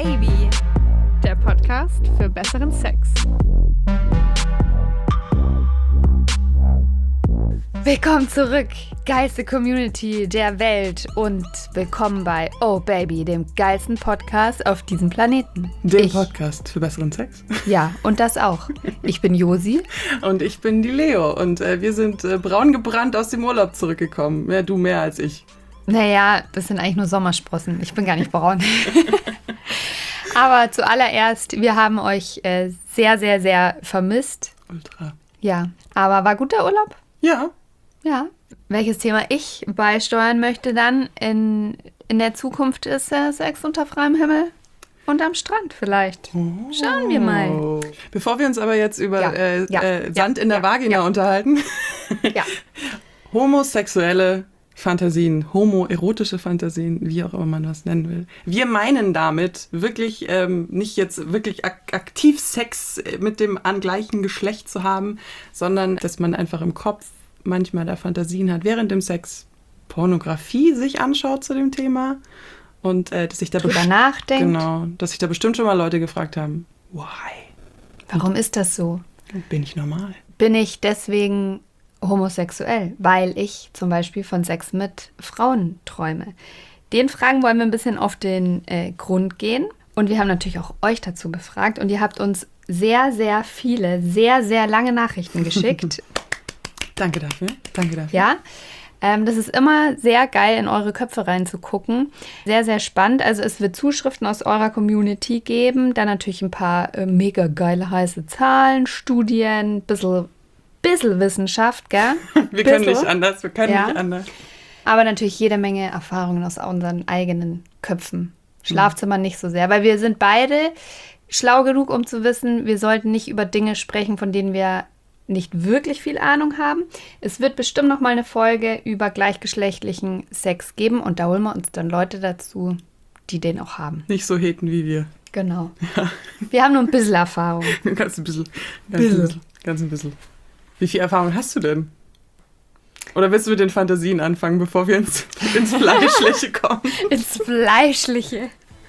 Baby, der Podcast für besseren Sex. Willkommen zurück, geilste Community der Welt und willkommen bei Oh Baby, dem geilsten Podcast auf diesem Planeten. Dem Podcast für besseren Sex. Ja, und das auch. Ich bin Josi. Und ich bin die Leo und wir sind braun gebrannt aus dem Urlaub zurückgekommen. Ja, du mehr als ich. Naja, das sind eigentlich nur Sommersprossen. Ich bin gar nicht braun. Aber zuallererst, wir haben euch sehr, sehr, sehr vermisst. Ultra. Ja, aber war guter Urlaub? Ja. Ja. Welches Thema ich beisteuern möchte dann in der Zukunft ist Sex unter freiem Himmel und am Strand vielleicht. Schauen wir mal. Bevor wir uns aber jetzt über Sand in der Vagina unterhalten. Ja. Homosexuelle Fantasien, homoerotische Fantasien, wie auch immer man das nennen will. Wir meinen damit wirklich nicht jetzt wirklich aktiv Sex mit dem gleichen Geschlecht zu haben, sondern dass man einfach im Kopf manchmal da Fantasien hat, während dem Sex Pornografie sich anschaut zu dem Thema und dass sich da drüber nachdenkt. Genau, dass sich da bestimmt schon mal Leute gefragt haben, why? Warum ist das so? Bin ich normal? Bin ich deswegen homosexuell, weil ich zum Beispiel von Sex mit Frauen träume? Den Fragen wollen wir ein bisschen auf den Grund gehen. Und wir haben natürlich auch euch dazu befragt. Und ihr habt uns sehr, sehr viele, sehr, sehr lange Nachrichten geschickt. Danke dafür. Ja, das ist immer sehr geil, in eure Köpfe reinzugucken. Sehr, sehr spannend. Also es wird Zuschriften aus eurer Community geben. Dann natürlich ein paar mega geile, heiße Zahlen, Studien, bisschen Wissenschaft, gell? Wir können nicht anders, nicht anders. Aber natürlich jede Menge Erfahrungen aus unseren eigenen Köpfen. Schlafzimmer nicht so sehr, weil wir sind beide schlau genug, um zu wissen, wir sollten nicht über Dinge sprechen, von denen wir nicht wirklich viel Ahnung haben. Es wird bestimmt noch mal eine Folge über gleichgeschlechtlichen Sex geben und da holen wir uns dann Leute dazu, die den auch haben. Nicht so heten wie wir. Genau. Ja. Wir haben nur ein bisschen Erfahrung. Ganz ein bisschen. Wie viel Erfahrung hast du denn? Oder willst du mit den Fantasien anfangen, bevor wir ins Fleischliche kommen? Ins Fleischliche.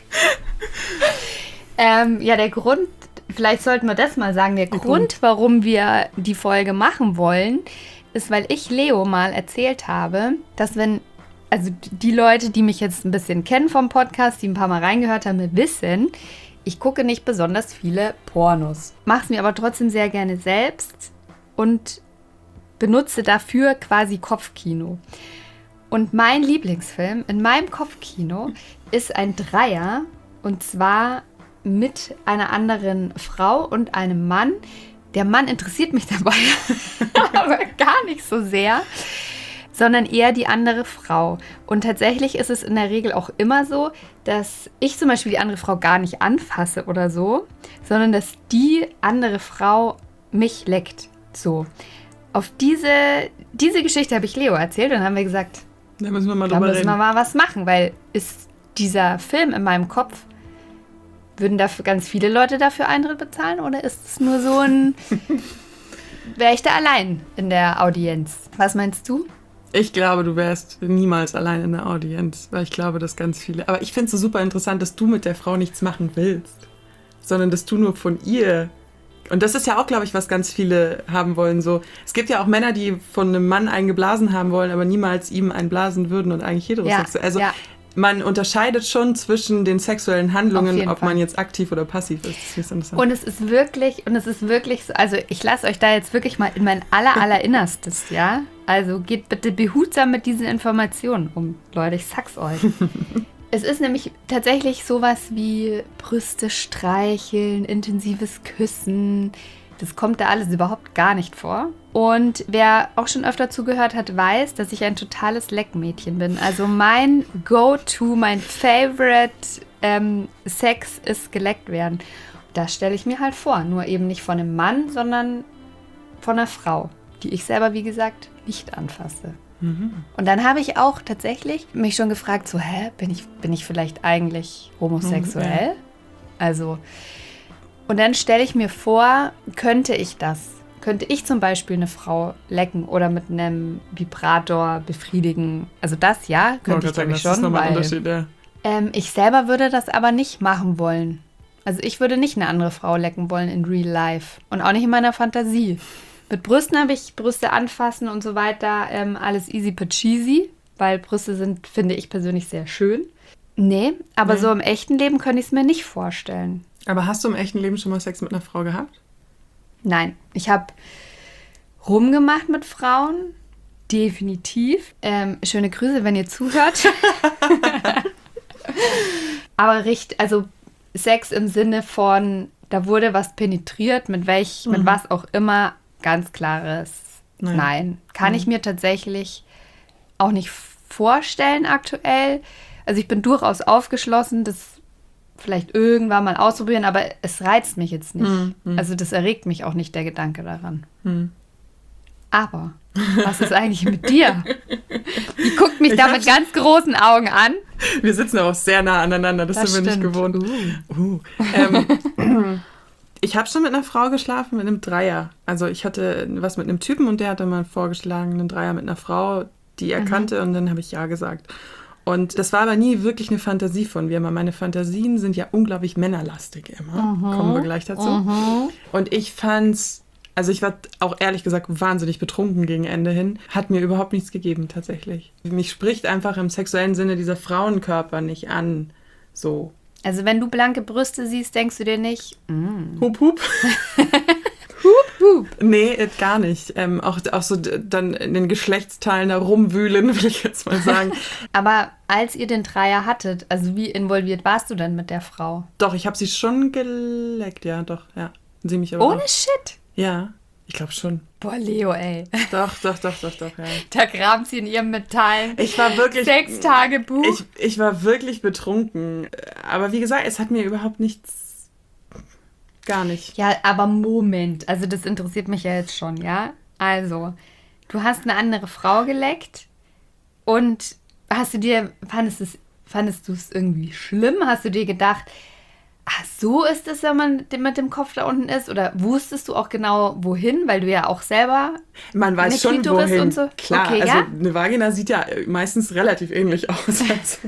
Ja, der Grund, vielleicht sollten wir das mal sagen, der Grund, warum wir die Folge machen wollen, ist, weil ich Leo mal erzählt habe, dass also die Leute, die mich jetzt ein bisschen kennen vom Podcast, die ein paar Mal reingehört haben, wissen, ich gucke nicht besonders viele Pornos. Mache es mir aber trotzdem sehr gerne selbst und benutze dafür quasi Kopfkino. Und mein Lieblingsfilm in meinem Kopfkino ist ein Dreier und zwar mit einer anderen Frau und einem Mann. Der Mann interessiert mich dabei aber gar nicht so sehr, sondern eher die andere Frau. Und tatsächlich ist es in der Regel auch immer so, dass ich zum Beispiel die andere Frau gar nicht anfasse oder so, sondern dass die andere Frau mich leckt. So. Auf diese Geschichte habe ich Leo erzählt und dann haben wir gesagt, da müssen wir mal was machen, weil ist dieser Film in meinem Kopf, würden dafür ganz viele Leute dafür Eintritt bezahlen oder ist es nur so wäre ich da allein in der Audienz? Was meinst du? Ich glaube, du wärst niemals allein in der Audienz, weil ich glaube, dass ganz viele, aber ich finde es so super interessant, dass du mit der Frau nichts machen willst, sondern dass du nur von ihr. Und das ist ja auch, glaube ich, was ganz viele haben wollen. So, es gibt ja auch Männer, die von einem Mann einen geblasen haben wollen, aber niemals ihm einen blasen würden und eigentlich heterosexuell. Also man unterscheidet schon zwischen den sexuellen Handlungen, ob man jetzt aktiv oder passiv ist. Das ist interessant. Und es ist wirklich so, also ich lasse euch da jetzt wirklich mal in mein Allerinnerstes, ja? Also geht bitte behutsam mit diesen Informationen um, Leute, ich sag's euch. Es ist nämlich tatsächlich sowas wie Brüste streicheln, intensives Küssen. Das kommt da alles überhaupt gar nicht vor. Und wer auch schon öfter zugehört hat, weiß, dass ich ein totales Leckmädchen bin. Also mein Go-To, mein Favorite Sex ist geleckt werden. Das stelle ich mir halt vor. Nur eben nicht von einem Mann, sondern von einer Frau, die ich selber, wie gesagt, nicht anfasse. Und dann habe ich auch tatsächlich mich schon gefragt, so, bin ich vielleicht eigentlich homosexuell? Also, und dann stelle ich mir vor, könnte ich zum Beispiel eine Frau lecken oder mit einem Vibrator befriedigen? Also das, ja, könnte ich glaube ich schon. Das ist nochmal ein Unterschied, ja. Ich selber würde das aber nicht machen wollen. Also ich würde nicht eine andere Frau lecken wollen in real life. Und auch nicht in meiner Fantasie. Mit Brüsten habe ich Brüste anfassen und so weiter. Alles easy peasy. Weil Brüste sind, finde ich persönlich, sehr schön. Nee, aber so im echten Leben könnte ich es mir nicht vorstellen. Aber hast du im echten Leben schon mal Sex mit einer Frau gehabt? Nein, ich habe rumgemacht mit Frauen. Definitiv. Schöne Grüße, wenn ihr zuhört. Aber also Sex im Sinne von, da wurde was penetriert, mit was auch immer, ganz klares Nein. Kann ich mir tatsächlich auch nicht vorstellen aktuell. Also ich bin durchaus aufgeschlossen, das vielleicht irgendwann mal ausprobieren, aber es reizt mich jetzt nicht. Also das erregt mich auch nicht, der Gedanke daran. Aber was ist eigentlich mit dir? Die guckt mich da mit ganz großen Augen an. Wir sitzen aber auch sehr nah aneinander, das sind wir nicht gewohnt. Ich habe schon mit einer Frau geschlafen, mit einem Dreier. Also ich hatte was mit einem Typen und der hatte mal vorgeschlagen, einen Dreier mit einer Frau, die er kannte, und dann habe ich ja gesagt. Und das war aber nie wirklich eine Fantasie von mir. Meine Fantasien sind ja unglaublich männerlastig immer. Kommen wir gleich dazu. Und ich fand's, also ich war auch ehrlich gesagt wahnsinnig betrunken gegen Ende hin. Hat mir überhaupt nichts gegeben, tatsächlich. Mich spricht einfach im sexuellen Sinne dieser Frauenkörper nicht an. So. Also wenn du blanke Brüste siehst, denkst du dir nicht, Hup, hup. Hup, hup. Nee, gar nicht. Auch so dann in den Geschlechtsteilen da rumwühlen, will ich jetzt mal sagen. Aber als ihr den Dreier hattet, also wie involviert warst du denn mit der Frau? Doch, ich habe sie schon geleckt, ja, doch, ja. Sie mich aber ohne auch. Shit? Ja, ich glaube schon. Boah, Leo, ey. Doch, ja. Da kramt sie in ihrem Metall. Ich war wirklich... 6 Tagebuch. Ich war wirklich betrunken. Aber wie gesagt, es hat mir überhaupt nichts... Gar nicht. Ja, aber Moment. Also das interessiert mich ja jetzt schon, ja? Also, du hast eine andere Frau geleckt und fandest du es irgendwie schlimm? Hast du dir gedacht, ach, so ist es, wenn man mit dem Kopf da unten ist? Oder wusstest du auch genau, wohin? Weil du ja auch selber man weiß schon, wohin. Und so. Klar, okay, also ja? eine Vagina sieht ja meistens relativ ähnlich aus. Also.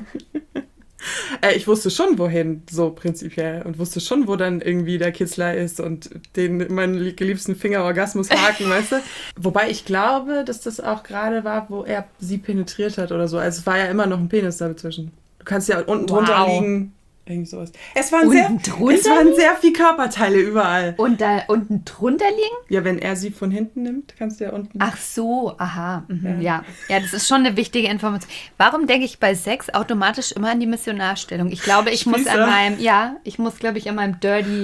Ich wusste schon, wohin, so prinzipiell. Und wusste schon, wo dann irgendwie der Kitzler ist und meinen geliebsten Fingerorgasmushaken, weißt du? Wobei ich glaube, dass das auch gerade war, wo er sie penetriert hat oder so. Also es war ja immer noch ein Penis dazwischen. Du kannst ja unten drunter liegen. Irgendwie sowas. Es waren sehr viele Körperteile überall. Und da unten drunter liegen? Ja, wenn er sie von hinten nimmt, kannst du ja unten... Ach so, aha. Ja, das ist schon eine wichtige Information. Warum denke ich bei Sex automatisch immer an die Missionarstellung? Ich glaube, ich muss an meinem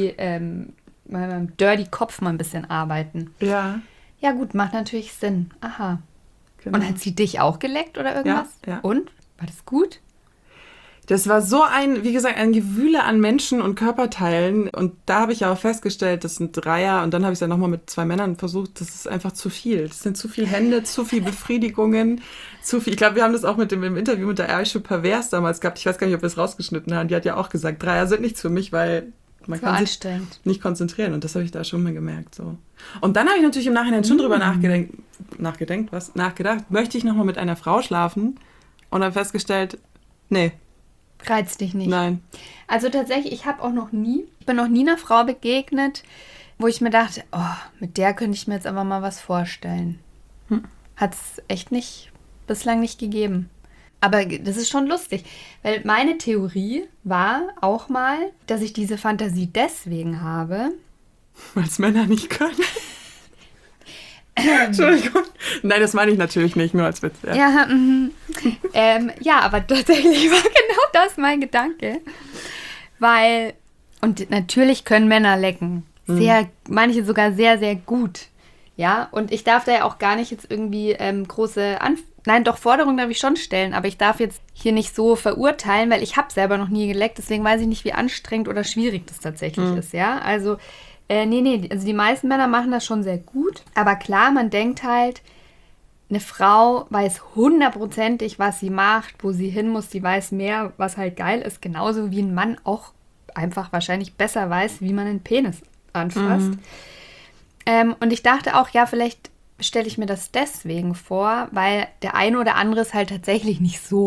Dirty Kopf mal ein bisschen arbeiten. Ja. Ja gut, macht natürlich Sinn. Aha. Genau. Und hat sie dich auch geleckt oder irgendwas? Ja. Und? War das gut? Das war so ein Gewühle an Menschen und Körperteilen. Und da habe ich ja auch festgestellt, das sind Dreier. Und dann habe ich es ja nochmal mit 2 Männern versucht. Das ist einfach zu viel. Das sind zu viele Hände, zu viel Befriedigungen, zu viel. Ich glaube, wir haben das auch im Interview mit der Aisha Pervers damals gehabt. Ich weiß gar nicht, ob wir es rausgeschnitten haben. Die hat ja auch gesagt, Dreier sind nichts für mich, weil man kann sich nicht konzentrieren. Und das habe ich da schon mal gemerkt. So. Und dann habe ich natürlich im Nachhinein schon drüber nachgedacht, möchte ich nochmal mit einer Frau schlafen? Und habe festgestellt, nee. Reizt dich nicht? Nein. Also tatsächlich, ich bin noch nie einer Frau begegnet, wo ich mir dachte, oh, mit der könnte ich mir jetzt aber mal was vorstellen. Hat es echt bislang nicht gegeben. Aber das ist schon lustig, weil meine Theorie war auch mal, dass ich diese Fantasie deswegen habe. Weil es Männer nicht können. Entschuldigung. Nein, das meine ich natürlich nicht, nur als Witz. Ja, ja, aber tatsächlich war genau das mein Gedanke. Weil, und natürlich können Männer lecken. Manche sogar sehr, sehr gut. Ja, und ich darf da ja auch gar nicht jetzt irgendwie Forderungen darf ich schon stellen, aber ich darf jetzt hier nicht so verurteilen, weil ich habe selber noch nie geleckt, deswegen weiß ich nicht, wie anstrengend oder schwierig das tatsächlich ist, ja. Also, nee, also die meisten Männer machen das schon sehr gut, aber klar, man denkt halt, eine Frau weiß 100%, was sie macht, wo sie hin muss, die weiß mehr, was halt geil ist, genauso wie ein Mann auch einfach wahrscheinlich besser weiß, wie man einen Penis anfasst. Und ich dachte auch, ja, vielleicht stelle ich mir das deswegen vor, weil der eine oder andere es halt tatsächlich nicht so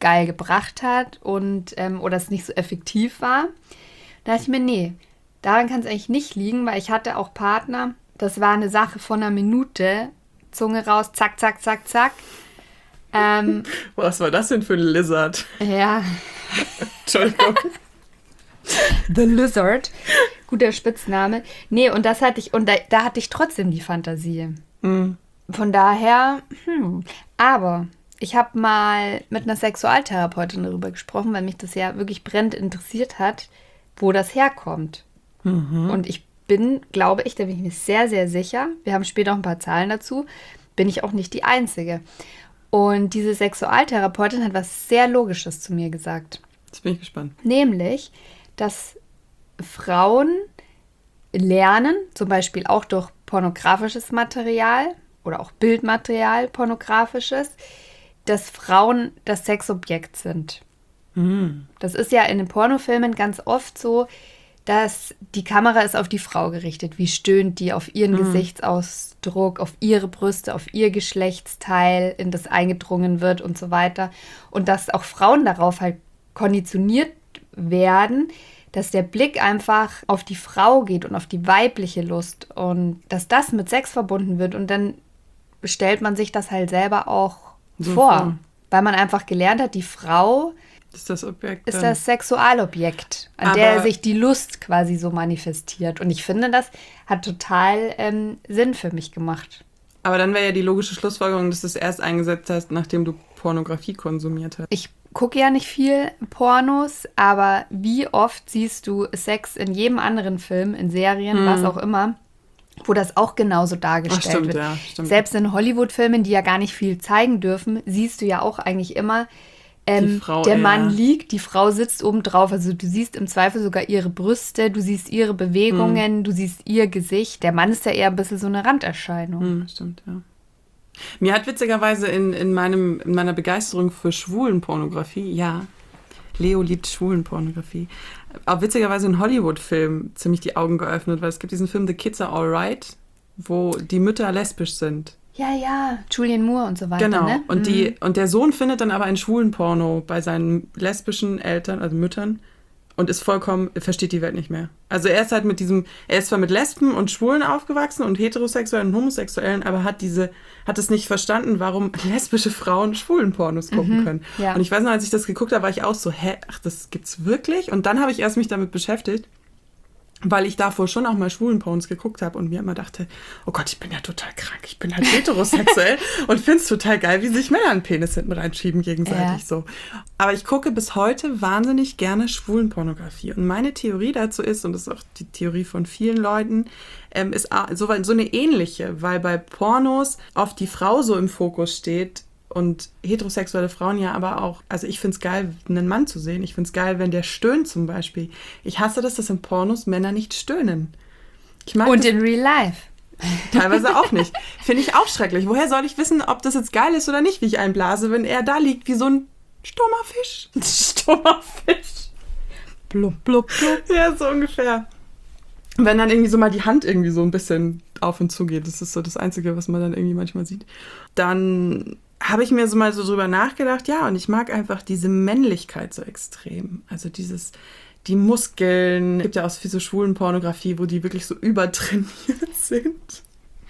geil gebracht hat und oder es nicht so effektiv war. Da dachte ich mir, nee, daran kann es eigentlich nicht liegen, weil ich hatte auch Partner, das war eine Sache von einer Minute, Zunge raus, zack, zack, zack, zack. Was war das denn für ein Lizard? Ja. Entschuldigung. The Lizard. Guter Spitzname. Nee, und das hatte ich, und da hatte ich trotzdem die Fantasie. Mhm. Von daher, aber ich habe mal mit einer Sexualtherapeutin darüber gesprochen, weil mich das ja wirklich brennend interessiert hat, wo das herkommt. Und ich glaube ich, da bin ich mir sehr, sehr sicher, wir haben später auch ein paar Zahlen dazu, bin ich auch nicht die Einzige. Und diese Sexualtherapeutin hat was sehr Logisches zu mir gesagt. Jetzt bin ich gespannt. Nämlich, dass Frauen lernen, zum Beispiel auch durch pornografisches Material oder auch Bildmaterial pornografisches, dass Frauen das Sexobjekt sind. Das ist ja in den Pornofilmen ganz oft so, dass die Kamera ist auf die Frau gerichtet. Wie stöhnt die auf ihren Gesichtsausdruck, auf ihre Brüste, auf ihr Geschlechtsteil, in das eingedrungen wird und so weiter. Und dass auch Frauen darauf halt konditioniert werden, dass der Blick einfach auf die Frau geht und auf die weibliche Lust und dass das mit Sex verbunden wird. Und dann stellt man sich das halt selber auch So vor, weil man einfach gelernt hat, die Frau ist das Objekt. ist das Sexualobjekt, an der sich die Lust quasi so manifestiert. Und ich finde, das hat total Sinn für mich gemacht. Aber dann wäre ja die logische Schlussfolgerung, dass du es erst eingesetzt hast, nachdem du Pornografie konsumiert hast. Ich gucke ja nicht viel Pornos, aber wie oft siehst du Sex in jedem anderen Film, in Serien, was auch immer, wo das auch genauso dargestellt wird. Ja, stimmt. Selbst in Hollywood-Filmen, die ja gar nicht viel zeigen dürfen, siehst du ja auch eigentlich immer, der Mann liegt, die Frau sitzt oben drauf. Also du siehst im Zweifel sogar ihre Brüste, du siehst ihre Bewegungen, du siehst ihr Gesicht. Der Mann ist ja eher ein bisschen so eine Randerscheinung. Stimmt, ja. Mir hat witzigerweise in meiner Begeisterung für Schwulenpornografie, ja, Leo liebt Schwulenpornografie, auch witzigerweise in Hollywood-Filmen ziemlich die Augen geöffnet, weil es gibt diesen Film The Kids Are Alright, wo die Mütter lesbisch sind. Ja, Julianne Moore und so weiter. Genau, ne? und der Sohn findet dann aber ein Schwulenporno bei seinen lesbischen Eltern, also Müttern, und ist versteht die Welt nicht mehr. Also er ist halt er ist zwar mit Lesben und Schwulen aufgewachsen und Heterosexuellen und Homosexuellen, aber hat es nicht verstanden, warum lesbische Frauen Schwulenpornos gucken können. Ja. Und ich weiß noch, als ich das geguckt habe, war ich auch so, das gibt's wirklich? Und dann habe ich erst mich damit beschäftigt, weil ich davor schon auch mal Schwulenpornos geguckt habe und mir immer dachte, oh Gott, ich bin ja total krank, ich bin halt heterosexuell und finde es total geil, wie sich Männer einen Penis hinten reinschieben gegenseitig so. Aber ich gucke bis heute wahnsinnig gerne Schwulenpornografie und meine Theorie dazu ist, und das ist auch die Theorie von vielen Leuten, ist so eine ähnliche, weil bei Pornos oft die Frau so im Fokus steht, und heterosexuelle Frauen ja aber auch, also ich finde es geil, einen Mann zu sehen. Ich finde es geil, wenn der stöhnt zum Beispiel. Ich hasse das, dass in Pornos Männer nicht stöhnen. Und in Real Life. Teilweise auch nicht. Finde ich auch schrecklich. Woher soll ich wissen, ob das jetzt geil ist oder nicht, wie ich einblase, wenn er da liegt wie so ein stummer Fisch? Stummer Fisch. Blub, blub, blub. Ja, so ungefähr. Wenn dann irgendwie so mal die Hand irgendwie so ein bisschen auf und zu geht. Das ist so das Einzige, was man dann irgendwie manchmal sieht. Dann habe ich mir so mal so drüber nachgedacht, ja, und ich mag einfach diese Männlichkeit so extrem. Also die Muskeln, es gibt ja auch viel so Schwulenpornografie, wo die wirklich so übertrainiert sind.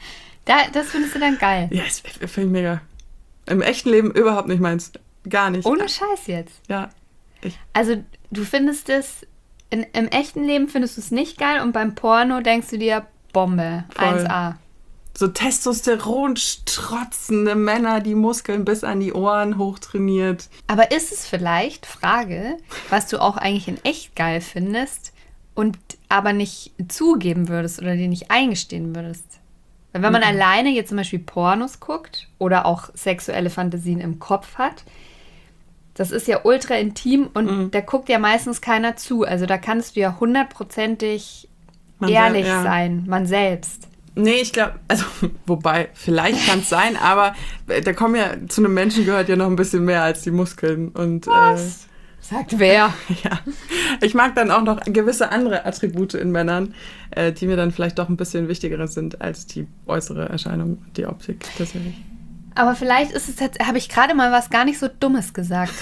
Das findest du dann geil? Ja, das finde ich mega. Im echten Leben überhaupt nicht meins. Gar nicht. Ohne Scheiß jetzt? Ja. Also du findest es, im echten Leben findest du es nicht geil und beim Porno denkst du dir, Bombe, Voll. 1A. So Testosteron strotzende Männer, die Muskeln bis an die Ohren hochtrainiert. Aber ist es vielleicht, Frage, was du auch eigentlich in echt geil findest und aber nicht zugeben würdest oder dir nicht eingestehen würdest? Weil wenn man alleine jetzt zum Beispiel Pornos guckt oder auch sexuelle Fantasien im Kopf hat, das ist ja ultra intim und da guckt ja meistens keiner zu. Also da kannst du ja 100%ig ehrlich sein, man selbst. Nee, ich glaube, also, wobei, vielleicht kann es sein, aber da kommen ja, zu einem Menschen gehört ja noch ein bisschen mehr als die Muskeln. Und, was? Sagt wer? Ja, ich mag dann auch noch gewisse andere Attribute in Männern, die mir dann vielleicht doch ein bisschen wichtiger sind als die äußere Erscheinung, die Optik tatsächlich. Aber vielleicht ist es jetzt, habe ich gerade mal was gar nicht so Dummes gesagt.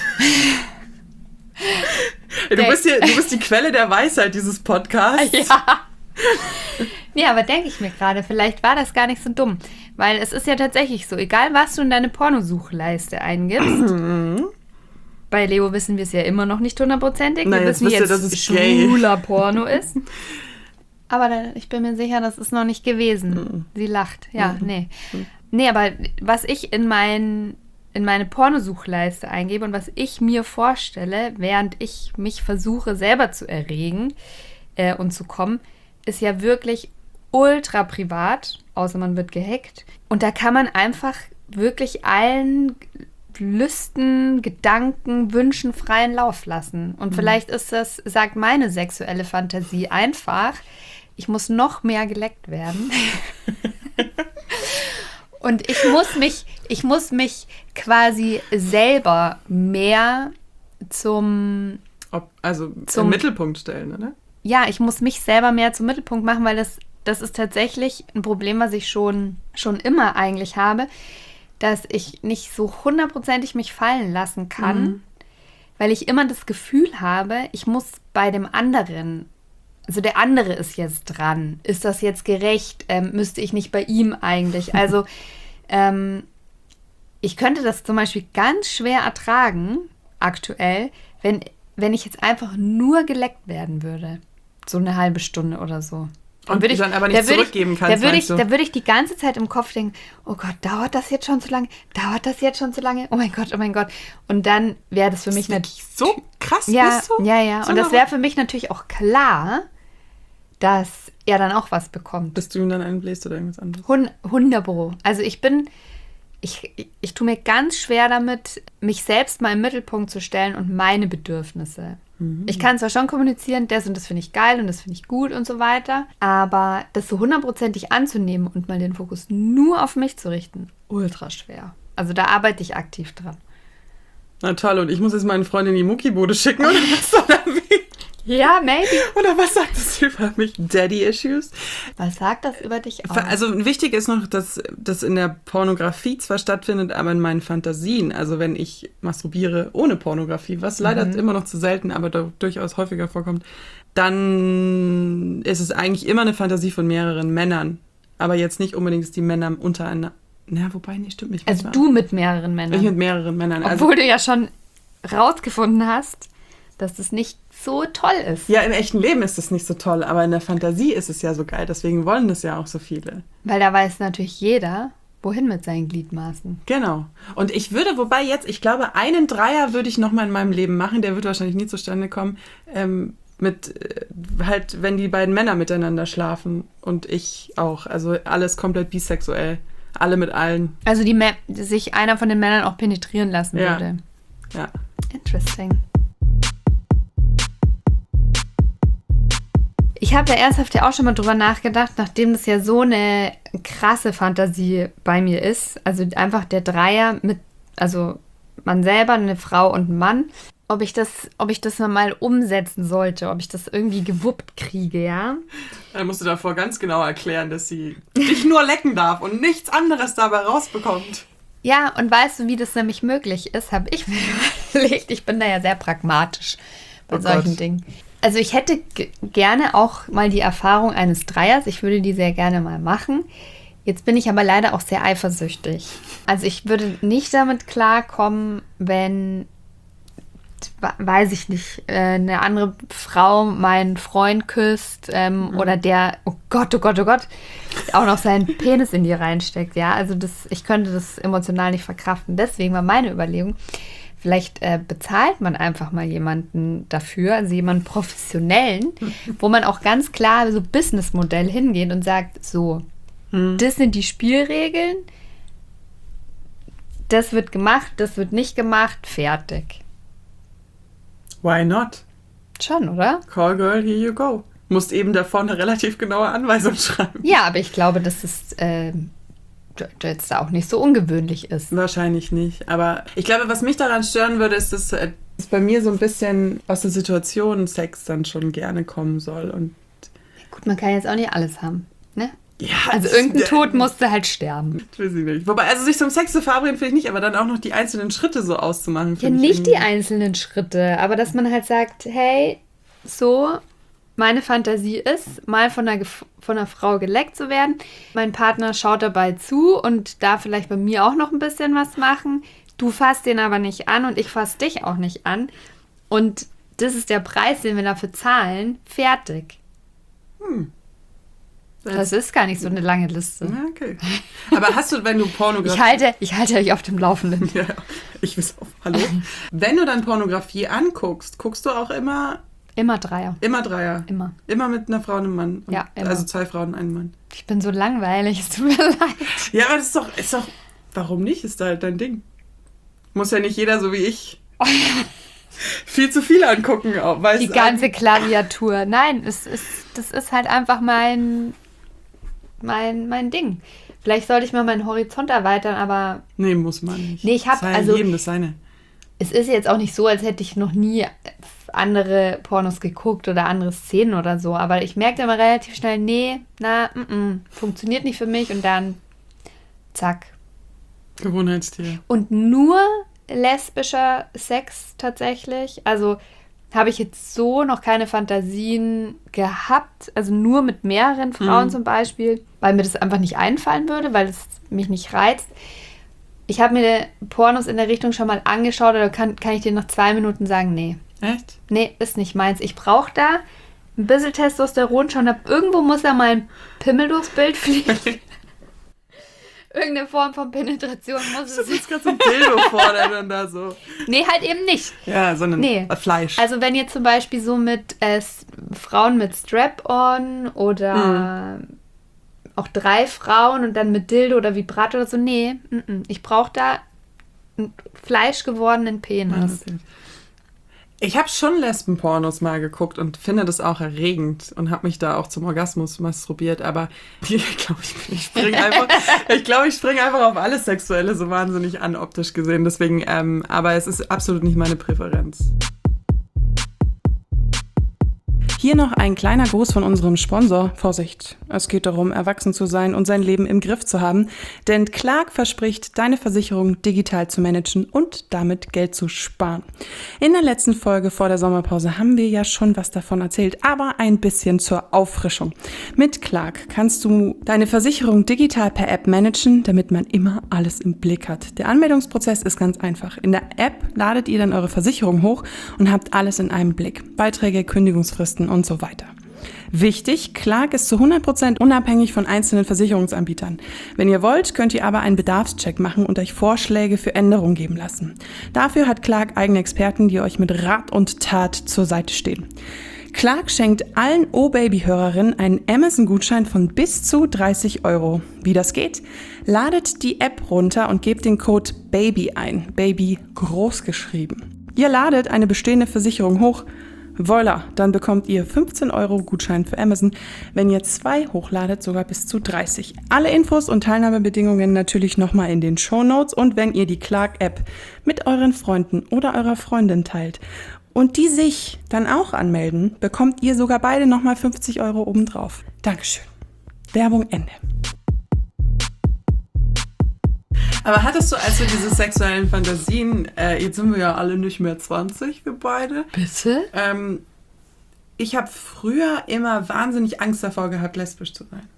Du bist die Quelle der Weisheit dieses Podcasts. Ja. Ja, aber denke ich mir gerade, vielleicht war das gar nicht so dumm. Weil es ist ja tatsächlich so, egal was du in deine Pornosuchleiste eingibst, bei Leo wissen wir es ja immer noch nicht hundertprozentig. Wir wissen jetzt, dass es schwuler Porno ist. Aber ich bin mir sicher, das ist noch nicht gewesen. Sie lacht. Ja, nee. Nee, aber was ich in meine Pornosuchleiste eingebe und was ich mir vorstelle, während ich mich versuche, selber zu erregen und zu kommen, ist ja wirklich ultra privat, außer man wird gehackt. Und da kann man einfach wirklich allen Lüsten, Gedanken, Wünschen freien Lauf lassen. Und vielleicht ist das, sagt meine sexuelle Fantasie einfach, ich muss noch mehr geleckt werden. Und ich muss mich quasi selber mehr zum Mittelpunkt stellen, oder? Ja, ich muss mich selber mehr zum Mittelpunkt machen, weil das ist tatsächlich ein Problem, was ich schon immer eigentlich habe, dass ich nicht so hundertprozentig mich fallen lassen kann, weil ich immer das Gefühl habe, ich muss bei dem anderen, also der andere ist jetzt dran, ist das jetzt gerecht, müsste ich nicht bei ihm eigentlich, also ich könnte das zum Beispiel ganz schwer ertragen, aktuell, wenn ich jetzt einfach nur geleckt werden würde. So eine halbe Stunde oder so. Und würde ich dann aber nicht zurückgeben kannst, da würde ich die ganze Zeit im Kopf denken, oh Gott, dauert das jetzt schon zu lange? Dauert das jetzt schon zu lange? Oh mein Gott, oh mein Gott. Und dann wäre das für mich natürlich so krass. Ja, bist du? Ja. So und das wäre für mich natürlich auch klar, dass er dann auch was bekommt. Bis du ihm dann einbläst oder irgendwas anderes. 100%. Also ich tue mir ganz schwer damit, mich selbst mal im Mittelpunkt zu stellen und meine Bedürfnisse. Ich kann zwar schon kommunizieren, das und das finde ich geil und das finde ich gut und so weiter, aber das so hundertprozentig anzunehmen und mal den Fokus nur auf mich zu richten, ultra schwer. Also da arbeite ich aktiv dran. Na toll, und ich muss jetzt meinen Freund in die Muckibude schicken, oder was? Oder wie? Ja, maybe. Oder was sagt das über mich? Daddy-Issues? Was sagt das über dich aus? Also wichtig ist noch, dass das in der Pornografie zwar stattfindet, aber in meinen Fantasien, also wenn ich masturbiere ohne Pornografie, was leider immer noch zu selten, aber durchaus häufiger vorkommt, dann ist es eigentlich immer eine Fantasie von mehreren Männern. Aber jetzt nicht unbedingt, dass die Männer untereinander... Na, wobei, nee, stimmt nicht. Also du mit mehreren Männern? Ich mit mehreren Männern. Obwohl du ja schon rausgefunden hast, dass das nicht so toll ist. Ja, im echten Leben ist es nicht so toll, aber in der Fantasie ist es ja so geil. Deswegen wollen das ja auch so viele. Weil da weiß natürlich jeder, wohin mit seinen Gliedmaßen. Genau. Und ich glaube, einen Dreier würde ich noch mal in meinem Leben machen. Der wird wahrscheinlich nie zustande kommen. Wenn die beiden Männer miteinander schlafen und ich auch. Also alles komplett bisexuell. Alle mit allen. Also sich einer von den Männern auch penetrieren lassen würde. Ja. Interesting. Ich habe da ernsthaft ja auch schon mal drüber nachgedacht, nachdem das ja so eine krasse Fantasie bei mir ist. Also einfach der Dreier also man selber, eine Frau und ein Mann. Ob ich das mal umsetzen sollte, ob ich das irgendwie gewuppt kriege, ja. Dann musst du davor ganz genau erklären, dass sie dich nur lecken darf und nichts anderes dabei rausbekommt. Ja, und weißt du, wie das nämlich möglich ist, habe ich mir überlegt. Ich bin da ja sehr pragmatisch bei solchen Dingen. Also ich hätte gerne auch mal die Erfahrung eines Dreiers. Ich würde die sehr gerne mal machen. Jetzt bin ich aber leider auch sehr eifersüchtig. Also ich würde nicht damit klarkommen, wenn, weiß ich nicht, eine andere Frau meinen Freund küsst oder der, oh Gott, auch noch seinen Penis in die reinsteckt. Ja, also ich könnte das emotional nicht verkraften. Deswegen war meine Überlegung, vielleicht bezahlt man einfach mal jemanden dafür, also jemanden Professionellen, wo man auch ganz klar so Businessmodell hingeht und sagt, so, das sind die Spielregeln, das wird gemacht, das wird nicht gemacht, fertig. Why not? Schon, oder? Call girl, here you go. Musst eben davor eine relativ genaue Anweisung schreiben. Ja, aber ich glaube, dass es jetzt da auch nicht so ungewöhnlich ist. Wahrscheinlich nicht. Aber ich glaube, was mich daran stören würde, ist, dass es bei mir so ein bisschen aus der Situation Sex dann schon gerne kommen soll. Und gut, man kann jetzt auch nicht alles haben, ne? Ja, Also irgendein Tod musste halt sterben. Weiß ich nicht. Wobei, also sich zum Sex zu verabreden finde ich nicht, aber dann auch noch die einzelnen Schritte so auszumachen. Ja, nicht die einzelnen Schritte, aber dass man halt sagt, hey, so, meine Fantasie ist, mal von einer Frau geleckt zu werden. Mein Partner schaut dabei zu und darf vielleicht bei mir auch noch ein bisschen was machen. Du fasst den aber nicht an und ich fass dich auch nicht an. Und das ist der Preis, den wir dafür zahlen. Fertig. Das ist gar nicht so eine lange Liste. Ja, okay. Aber hast du, wenn du Pornografie... Ich halte euch auf dem Laufenden. Ja, ich weiß auch. Hallo? Wenn du dann Pornografie anguckst, guckst du auch immer... Immer Dreier. Immer Dreier? Immer. Immer mit einer Frau und einem Mann? Ja, immer. Also 2 Frauen und einen Mann? Ich bin so langweilig, es tut mir leid. Ja, aber das ist doch... Warum nicht? Ist da halt dein Ding. Muss ja nicht jeder so wie ich viel zu viel angucken. Weil die ganze Klaviatur. Nein, das ist halt einfach mein Ding. Vielleicht sollte ich mal meinen Horizont erweitern, aber... Nee, muss man nicht. Nee, ich habe also jedem das seine. Es ist jetzt auch nicht so, als hätte ich noch nie andere Pornos geguckt oder andere Szenen oder so, aber ich merkte immer relativ schnell, funktioniert nicht für mich und dann zack. Gewohnheitstier. Und nur lesbischer Sex tatsächlich, also habe ich jetzt so noch keine Fantasien gehabt, also nur mit mehreren Frauen zum Beispiel, weil mir das einfach nicht einfallen würde, weil es mich nicht reizt. Ich habe mir Pornos in der Richtung schon mal angeschaut, oder kann ich dir nach 2 Minuten sagen, nee. Echt? Nee, ist nicht meins. Ich brauche da ein bisschen Testosteron schon. Irgendwo muss da mal ein Pimmel durchs Bild fliegen. Irgendeine Form von Penetration muss es. Ich jetzt gerade so ein Dildo vor, der dann da so... Nee, halt eben nicht. Ja, sondern Fleisch. Also wenn ihr zum Beispiel so mit Frauen mit Strap-on oder auch 3 Frauen und dann mit Dildo oder Vibrator oder so, nee, ich brauche da einen fleischgewordenen Penis. Ich habe schon Lesben-Pornos mal geguckt und finde das auch erregend und habe mich da auch zum Orgasmus masturbiert, aber ich glaube, ich springe einfach auf alles Sexuelle so wahnsinnig an, optisch gesehen. Deswegen, aber es ist absolut nicht meine Präferenz. Hier noch ein kleiner Gruß von unserem Sponsor. Vorsicht, es geht darum, erwachsen zu sein und sein Leben im Griff zu haben. Denn Clark verspricht, deine Versicherung digital zu managen und damit Geld zu sparen. In der letzten Folge vor der Sommerpause haben wir ja schon was davon erzählt, aber ein bisschen zur Auffrischung. Mit Clark kannst du deine Versicherung digital per App managen, damit man immer alles im Blick hat. Der Anmeldungsprozess ist ganz einfach. In der App ladet ihr dann eure Versicherung hoch und habt alles in einem Blick. Beiträge, Kündigungsfristen und so weiter. Wichtig, Clark ist zu 100% unabhängig von einzelnen Versicherungsanbietern. Wenn ihr wollt, könnt ihr aber einen Bedarfscheck machen und euch Vorschläge für Änderungen geben lassen. Dafür hat Clark eigene Experten, die euch mit Rat und Tat zur Seite stehen. Clark schenkt allen O-Baby-Hörerinnen einen Amazon-Gutschein von bis zu 30 €. Wie das geht? Ladet die App runter und gebt den Code BABY ein. Baby groß geschrieben. Ihr ladet eine bestehende Versicherung hoch. Voila, dann bekommt ihr 15 € Gutschein für Amazon. Wenn ihr 2 hochladet, sogar bis zu 30. Alle Infos und Teilnahmebedingungen natürlich nochmal in den Shownotes. Und wenn ihr die Clark-App mit euren Freunden oder eurer Freundin teilt und die sich dann auch anmelden, bekommt ihr sogar beide nochmal 50 € obendrauf. Dankeschön. Werbung Ende. Aber hattest du also diese sexuellen Fantasien, jetzt sind wir ja alle nicht mehr 20, wir beide. Bitte? Ich habe früher immer wahnsinnig Angst davor gehabt, lesbisch zu sein.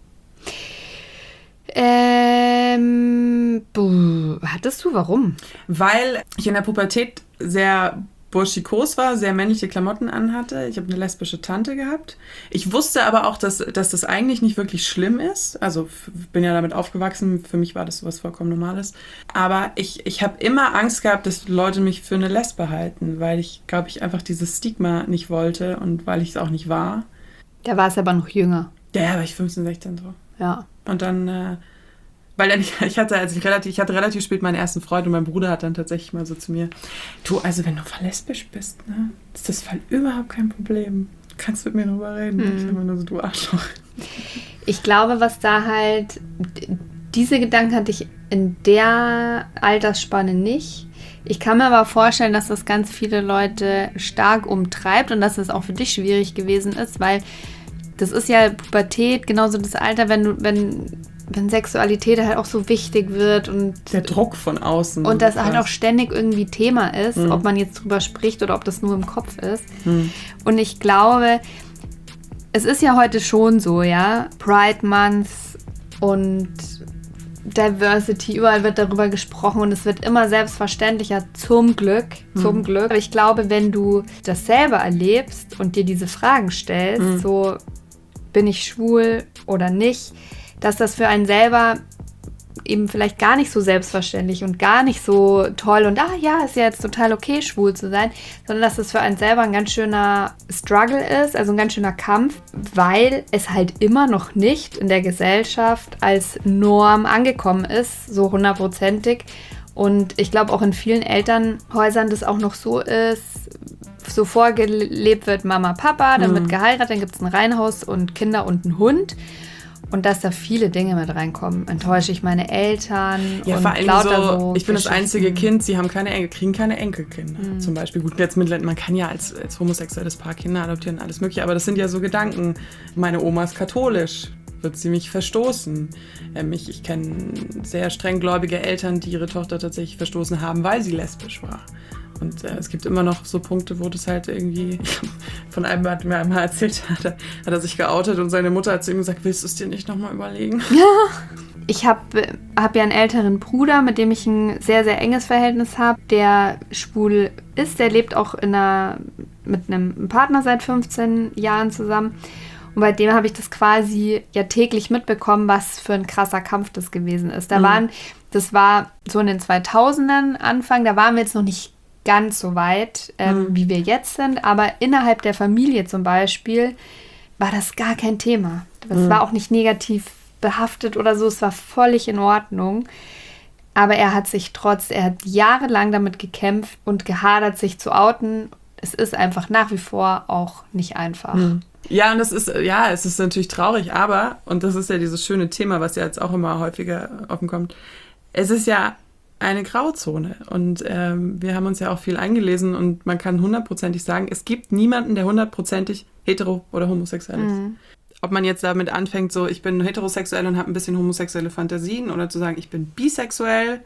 Hattest du? Warum? Weil ich in der Pubertät sehr burschikos war, sehr männliche Klamotten anhatte. Ich habe eine lesbische Tante gehabt. Ich wusste aber auch, dass das eigentlich nicht wirklich schlimm ist. Also bin ja damit aufgewachsen. Für mich war das sowas vollkommen Normales. Aber ich habe immer Angst gehabt, dass Leute mich für eine Lesbe halten, weil ich, glaube ich, einfach dieses Stigma nicht wollte und weil ich es auch nicht war. Da war es aber noch jünger. Ja, war ich 15, 16 so. Ja. Und dann... Weil ich hatte relativ spät meinen ersten Freund und mein Bruder hat dann tatsächlich mal so zu mir, du, also wenn du lesbisch bist, ne, ist das voll überhaupt kein Problem. Du kannst mit mir drüber reden. Ich habe nur so, du Arschloch. Ich glaube, was da halt, diese Gedanken hatte ich in der Altersspanne nicht. Ich kann mir aber vorstellen, dass das ganz viele Leute stark umtreibt und dass es auch für dich schwierig gewesen ist, weil das ist ja Pubertät, genauso das Alter, wenn Sexualität halt auch so wichtig wird und der Druck von außen. Und das halt auch ständig irgendwie Thema ist, ob man jetzt drüber spricht oder ob das nur im Kopf ist. Und ich glaube, es ist ja heute schon so, ja, Pride Month und Diversity, überall wird darüber gesprochen und es wird immer selbstverständlicher, zum Glück. Aber ich glaube, wenn du das selber erlebst und dir diese Fragen stellst, so, bin ich schwul oder nicht, dass das für einen selber eben vielleicht gar nicht so selbstverständlich und gar nicht so toll und ist ja jetzt total okay, schwul zu sein, sondern dass das für einen selber ein ganz schöner Struggle ist, also ein ganz schöner Kampf, weil es halt immer noch nicht in der Gesellschaft als Norm angekommen ist, so 100%ig. Und ich glaube auch in vielen Elternhäusern das auch noch so ist, so vorgelebt wird Mama, Papa, dann wird geheiratet, dann gibt es ein Reihenhaus und Kinder und einen Hund. Und dass da viele Dinge mit reinkommen. Enttäusche ich meine Eltern ja, und vor allem lauter so ich bin das einzige Kind, sie haben kriegen keine Enkelkinder zum Beispiel. Gut, jetzt mittlerweile, man kann ja als homosexuelles Paar Kinder adoptieren, alles mögliche, aber das sind ja so Gedanken. Meine Oma ist katholisch, wird sie mich verstoßen? Ich kenne sehr streng gläubige Eltern, die ihre Tochter tatsächlich verstoßen haben, weil sie lesbisch war. Und es gibt immer noch so Punkte, wo das halt irgendwie, von einem hat mir einmal erzählt, hat er sich geoutet und seine Mutter hat zu ihm gesagt, willst du es dir nicht nochmal überlegen? Ja. Ich hab ja einen älteren Bruder, mit dem ich ein sehr, sehr enges Verhältnis habe, der schwul ist. Der lebt auch mit einem Partner seit 15 Jahren zusammen. Und bei dem habe ich das quasi ja täglich mitbekommen, was für ein krasser Kampf das gewesen ist. Das war so in den 2000ern Anfang, da waren wir jetzt noch nicht ganz so weit, wie wir jetzt sind, aber innerhalb der Familie zum Beispiel war das gar kein Thema. Das war auch nicht negativ behaftet oder so, es war völlig in Ordnung. Aber er hat jahrelang damit gekämpft und gehadert, sich zu outen. Es ist einfach nach wie vor auch nicht einfach. Ja, und es ist natürlich traurig, aber, und das ist ja dieses schöne Thema, was ja jetzt auch immer häufiger offen kommt, es ist ja eine Grauzone. Und wir haben uns ja auch viel eingelesen und man kann 100%ig sagen, es gibt niemanden, der 100%ig hetero oder homosexuell ist. Ob man jetzt damit anfängt, so ich bin heterosexuell und habe ein bisschen homosexuelle Fantasien oder zu sagen, ich bin bisexuell.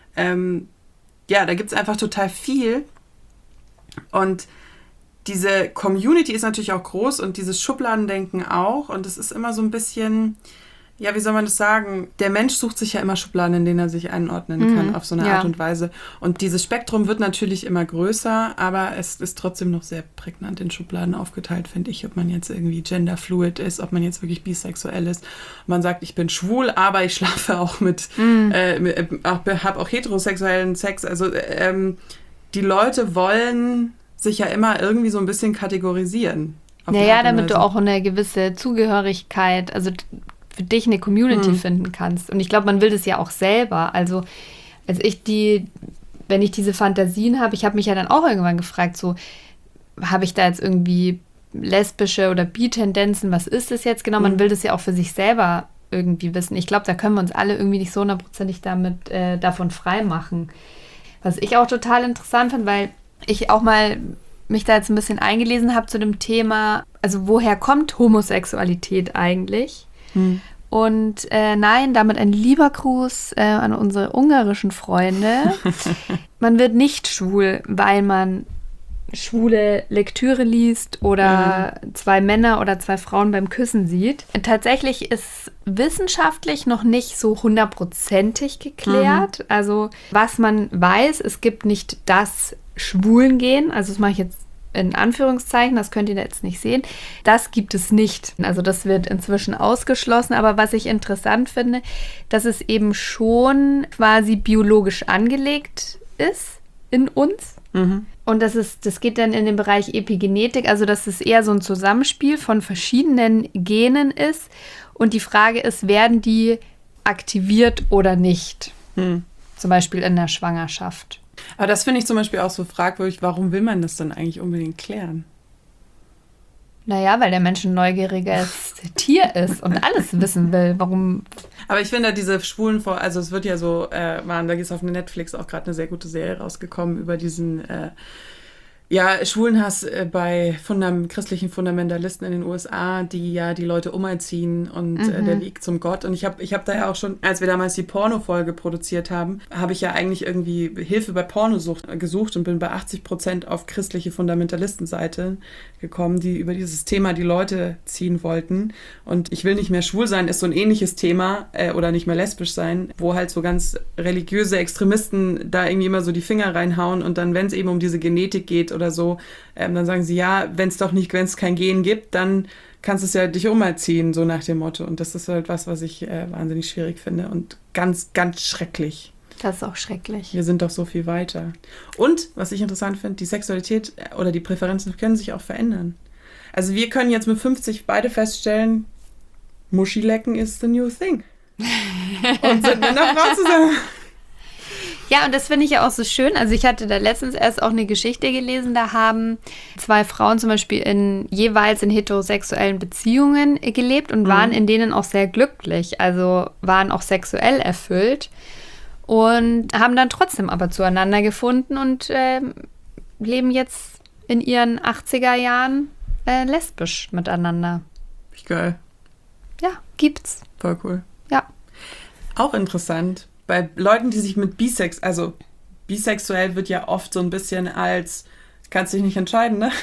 Da gibt es einfach total viel. Und diese Community ist natürlich auch groß und dieses Schubladendenken auch. Und es ist immer so ein bisschen, ja, wie soll man das sagen? Der Mensch sucht sich ja immer Schubladen, in denen er sich einordnen kann, auf so eine Art und Weise. Und dieses Spektrum wird natürlich immer größer, aber es ist trotzdem noch sehr prägnant in Schubladen aufgeteilt, finde ich. Ob man jetzt irgendwie genderfluid ist, ob man jetzt wirklich bisexuell ist. Man sagt, ich bin schwul, aber ich schlafe auch habe auch heterosexuellen Sex. Also die Leute wollen sich ja immer irgendwie so ein bisschen kategorisieren. Naja, damit du auch eine gewisse Zugehörigkeit, also für dich eine Community finden kannst. Und ich glaube, man will das ja auch selber. Also wenn ich diese Fantasien habe, ich habe mich ja dann auch irgendwann gefragt, so, habe ich da jetzt irgendwie lesbische oder Bi-Tendenzen, was ist das jetzt genau? Man will das ja auch für sich selber irgendwie wissen. Ich glaube, da können wir uns alle irgendwie nicht so 100%ig davon frei machen. Was ich auch total interessant finde, weil ich auch mal mich da jetzt ein bisschen eingelesen habe zu dem Thema, also woher kommt Homosexualität eigentlich? Und nein, damit ein lieber Gruß an unsere ungarischen Freunde. Man wird nicht schwul, weil man schwule Lektüre liest oder zwei Männer oder zwei Frauen beim Küssen sieht. Tatsächlich ist wissenschaftlich noch nicht so 100%ig geklärt. Also was man weiß, es gibt nicht das Schwulengen, also das mache ich jetzt in Anführungszeichen, das könnt ihr jetzt nicht sehen, das gibt es nicht. Also das wird inzwischen ausgeschlossen, aber was ich interessant finde, dass es eben schon quasi biologisch angelegt ist in uns. Und das geht dann in den Bereich Epigenetik, also dass es eher so ein Zusammenspiel von verschiedenen Genen ist und die Frage ist, werden die aktiviert oder nicht? Zum Beispiel in der Schwangerschaft. Aber das finde ich zum Beispiel auch so fragwürdig, warum will man das dann eigentlich unbedingt klären? Naja, weil der Mensch ein neugieriges Tier ist und alles wissen will. Warum? Aber ich finde diese schwulen also es wird ja so, da ist auf Netflix auch gerade eine sehr gute Serie rausgekommen über diesen Ja, Schwulenhass bei christlichen Fundamentalisten in den USA, die ja die Leute umerziehen und der Weg zum Gott. Und ich hab da ja auch schon, als wir damals die Porno-Folge produziert haben, habe ich ja eigentlich irgendwie Hilfe bei Pornosucht gesucht und bin bei 80% auf christliche Fundamentalistenseite gekommen, die über dieses Thema die Leute ziehen wollten. Und ich will nicht mehr schwul sein, ist so ein ähnliches Thema, oder nicht mehr lesbisch sein, wo halt so ganz religiöse Extremisten da irgendwie immer so die Finger reinhauen und dann, wenn es eben um diese Genetik geht oder so, dann sagen sie, ja, wenn es kein Gen gibt, dann kannst du es ja dich umerziehen, so nach dem Motto. Und das ist halt was ich wahnsinnig schwierig finde und ganz, ganz schrecklich. Das ist auch schrecklich. Wir sind doch so viel weiter. Und, was ich interessant finde, die Sexualität oder die Präferenzen können sich auch verändern. Also wir können jetzt mit 50 beide feststellen, Muschilecken is the new thing. Und sind mit einer Frau zusammen. Ja, und das finde ich ja auch so schön. Also ich hatte da letztens erst auch eine Geschichte gelesen, da haben 2 Frauen zum Beispiel jeweils in heterosexuellen Beziehungen gelebt und waren in denen auch sehr glücklich, also waren auch sexuell erfüllt und haben dann trotzdem aber zueinander gefunden und leben jetzt in ihren 80er Jahren lesbisch miteinander. Wie geil. Ja, gibt's. Voll cool. Ja. Auch interessant. Bei Leuten, die sich mit also bisexuell wird ja oft so ein bisschen als, kannst dich nicht entscheiden, ne?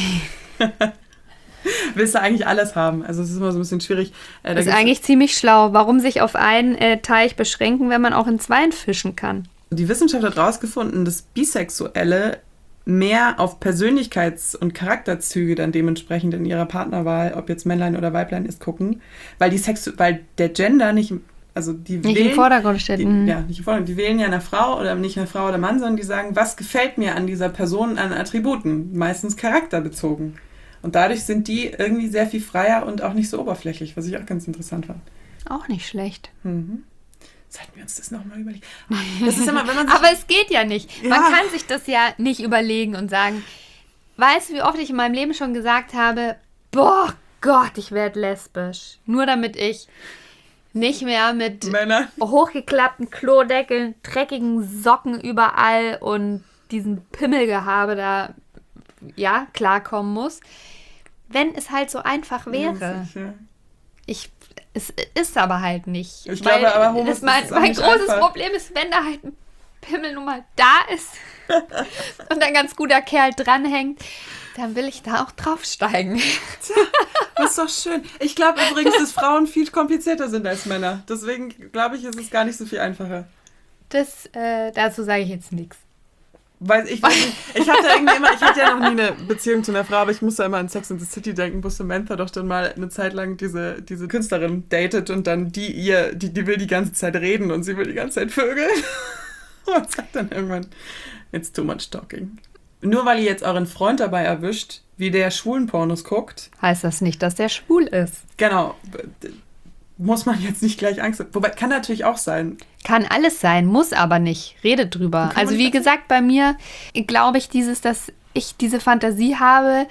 Willst du eigentlich alles haben? Also es ist immer so ein bisschen schwierig. Das ist eigentlich ziemlich schlau. Warum sich auf einen Teich beschränken, wenn man auch in 2 fischen kann? Die Wissenschaft hat herausgefunden, dass Bisexuelle mehr auf Persönlichkeits- und Charakterzüge dann dementsprechend in ihrer Partnerwahl, ob jetzt Männlein oder Weiblein ist, gucken, weil der Gender nicht... Also die nicht wählen, im Vordergrund steht. Nicht im Vordergrund. Die wählen ja eine Frau oder nicht eine Frau oder Mann, sondern die sagen, was gefällt mir an dieser Person an Attributen? Meistens charakterbezogen. Und dadurch sind die irgendwie sehr viel freier und auch nicht so oberflächlich, was ich auch ganz interessant fand. Auch nicht schlecht. Sollten wir uns das nochmal überlegen. Das ist immer, wenn man sich aber es geht ja nicht. Man kann sich das ja nicht überlegen und sagen, weißt du, wie oft ich in meinem Leben schon gesagt habe, boah Gott, ich werde lesbisch. Nur damit ich nicht mehr mit Männer hochgeklappten Klodeckeln, dreckigen Socken überall und diesem Pimmelgehabe da, ja, klarkommen muss. Wenn es halt so einfach wäre. Es ist aber halt nicht. Ich glaube, aber Homo mein großes einfach. Problem ist, wenn da halt ein Pimmel nun mal da ist und ein ganz guter Kerl dranhängt, dann will ich da auch draufsteigen. Tja, das ist doch schön. Ich glaube übrigens, dass Frauen viel komplizierter sind als Männer. Deswegen glaube ich, ist es gar nicht so viel einfacher. Dazu sage ich jetzt nichts. Weil ich hatte ja noch nie eine Beziehung zu einer Frau, aber ich musste immer an Sex and the City denken, wo Samantha doch dann mal eine Zeit lang diese Künstlerin datet und dann die will die ganze Zeit reden und sie will die ganze Zeit vögeln. Und sagt dann irgendwann, it's too much talking. Nur weil ihr jetzt euren Freund dabei erwischt, wie der schwulen Pornos guckt. Heißt das nicht, dass der schwul ist. Genau. Muss man jetzt nicht gleich Angst haben. Wobei, kann natürlich auch sein. Kann alles sein, muss aber nicht. Redet drüber. Also wie gesagt, bei mir glaube ich dass ich diese Fantasie habe,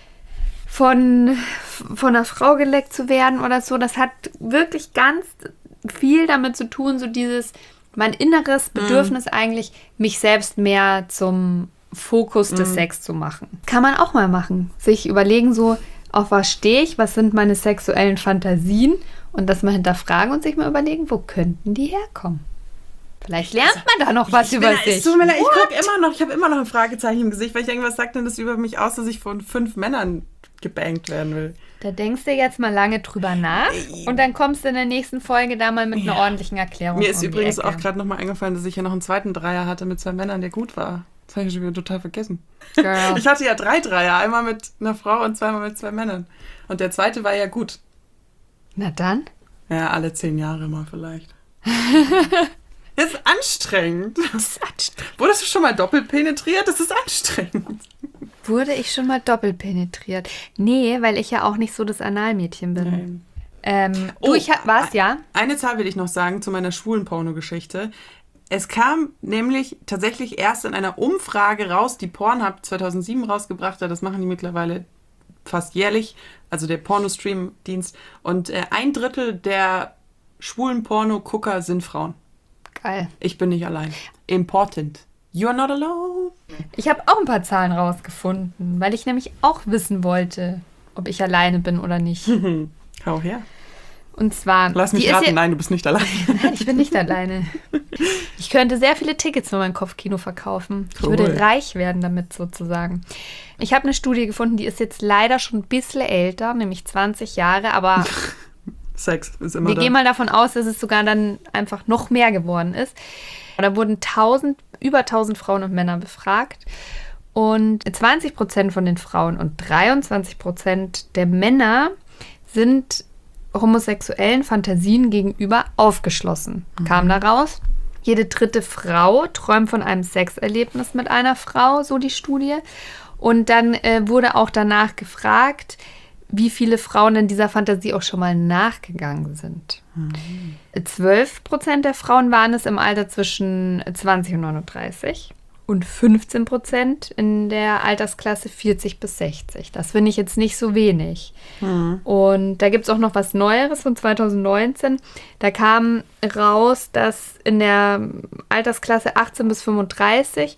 von einer Frau geleckt zu werden oder so. Das hat wirklich ganz viel damit zu tun, so mein inneres Bedürfnis eigentlich, mich selbst mehr zum Fokus des Sex zu machen. Kann man auch mal machen. Sich überlegen so, auf was stehe ich, was sind meine sexuellen Fantasien und das mal hinterfragen und sich mal überlegen, wo könnten die herkommen. Vielleicht lernt man da noch was über sich. Ich habe immer noch ein Fragezeichen im Gesicht, weil ich denke, was sagt denn das über mich aus, dass ich von 5 Männern gebankt werden will? Da denkst du jetzt mal lange drüber nach und dann kommst du in der nächsten Folge da mal mit einer ordentlichen Erklärung. Mir ist übrigens auch gerade nochmal eingefallen, dass ich ja noch einen zweiten Dreier hatte mit 2 Männern, der gut war. Das habe ich schon wieder total vergessen. Girl. Ich hatte ja 3 Dreier, einmal mit einer Frau und zweimal mit 2 Männern. Und der zweite war ja gut. Na dann? Ja, alle 10 Jahre mal vielleicht. Das ist anstrengend. Wurdest du schon mal doppelt penetriert? Das ist anstrengend. Wurde ich schon mal doppelt penetriert? Nee, weil ich ja auch nicht so das Analmädchen bin. Nein. Ja? Eine Zahl will ich noch sagen zu meiner schwulen Pornogeschichte. Es kam nämlich tatsächlich erst in einer Umfrage raus, die Pornhub 2007 rausgebracht hat. Das machen die mittlerweile fast jährlich, also der Pornostream-Dienst. Und 1/3 der schwulen Porno-Gucker sind Frauen. Geil. Ich bin nicht allein. Important. You're not alone. Ich habe auch ein paar Zahlen rausgefunden, weil ich nämlich auch wissen wollte, ob ich alleine bin oder nicht. Hau her. Und zwar... Lass mich raten, nein, du bist nicht alleine. Nein, ich bin nicht alleine. Ich könnte sehr viele Tickets für mein Kopfkino verkaufen. Ich Cool. würde reich werden damit sozusagen. Ich habe eine Studie gefunden, die ist jetzt leider schon ein bisschen älter, nämlich 20 Jahre, aber Sex ist immer wir da. gehen mal davon aus, dass es sogar dann einfach noch mehr geworden ist. Da wurden über 1000 Frauen und Männer befragt. Und 20% von den Frauen und 23% der Männer sind homosexuellen Fantasien gegenüber aufgeschlossen. Kam da raus. Jede dritte Frau träumt von einem Sexerlebnis mit einer Frau, so die Studie. Und dann wurde auch danach gefragt, wie viele Frauen in dieser Fantasie auch schon mal nachgegangen sind. 12% der Frauen waren es im Alter zwischen 20 und 39 und 15% in der Altersklasse 40 bis 60. Das finde ich jetzt nicht so wenig. Und da gibt es auch noch was Neueres von 2019. Da kam raus, dass in der Altersklasse 18 bis 35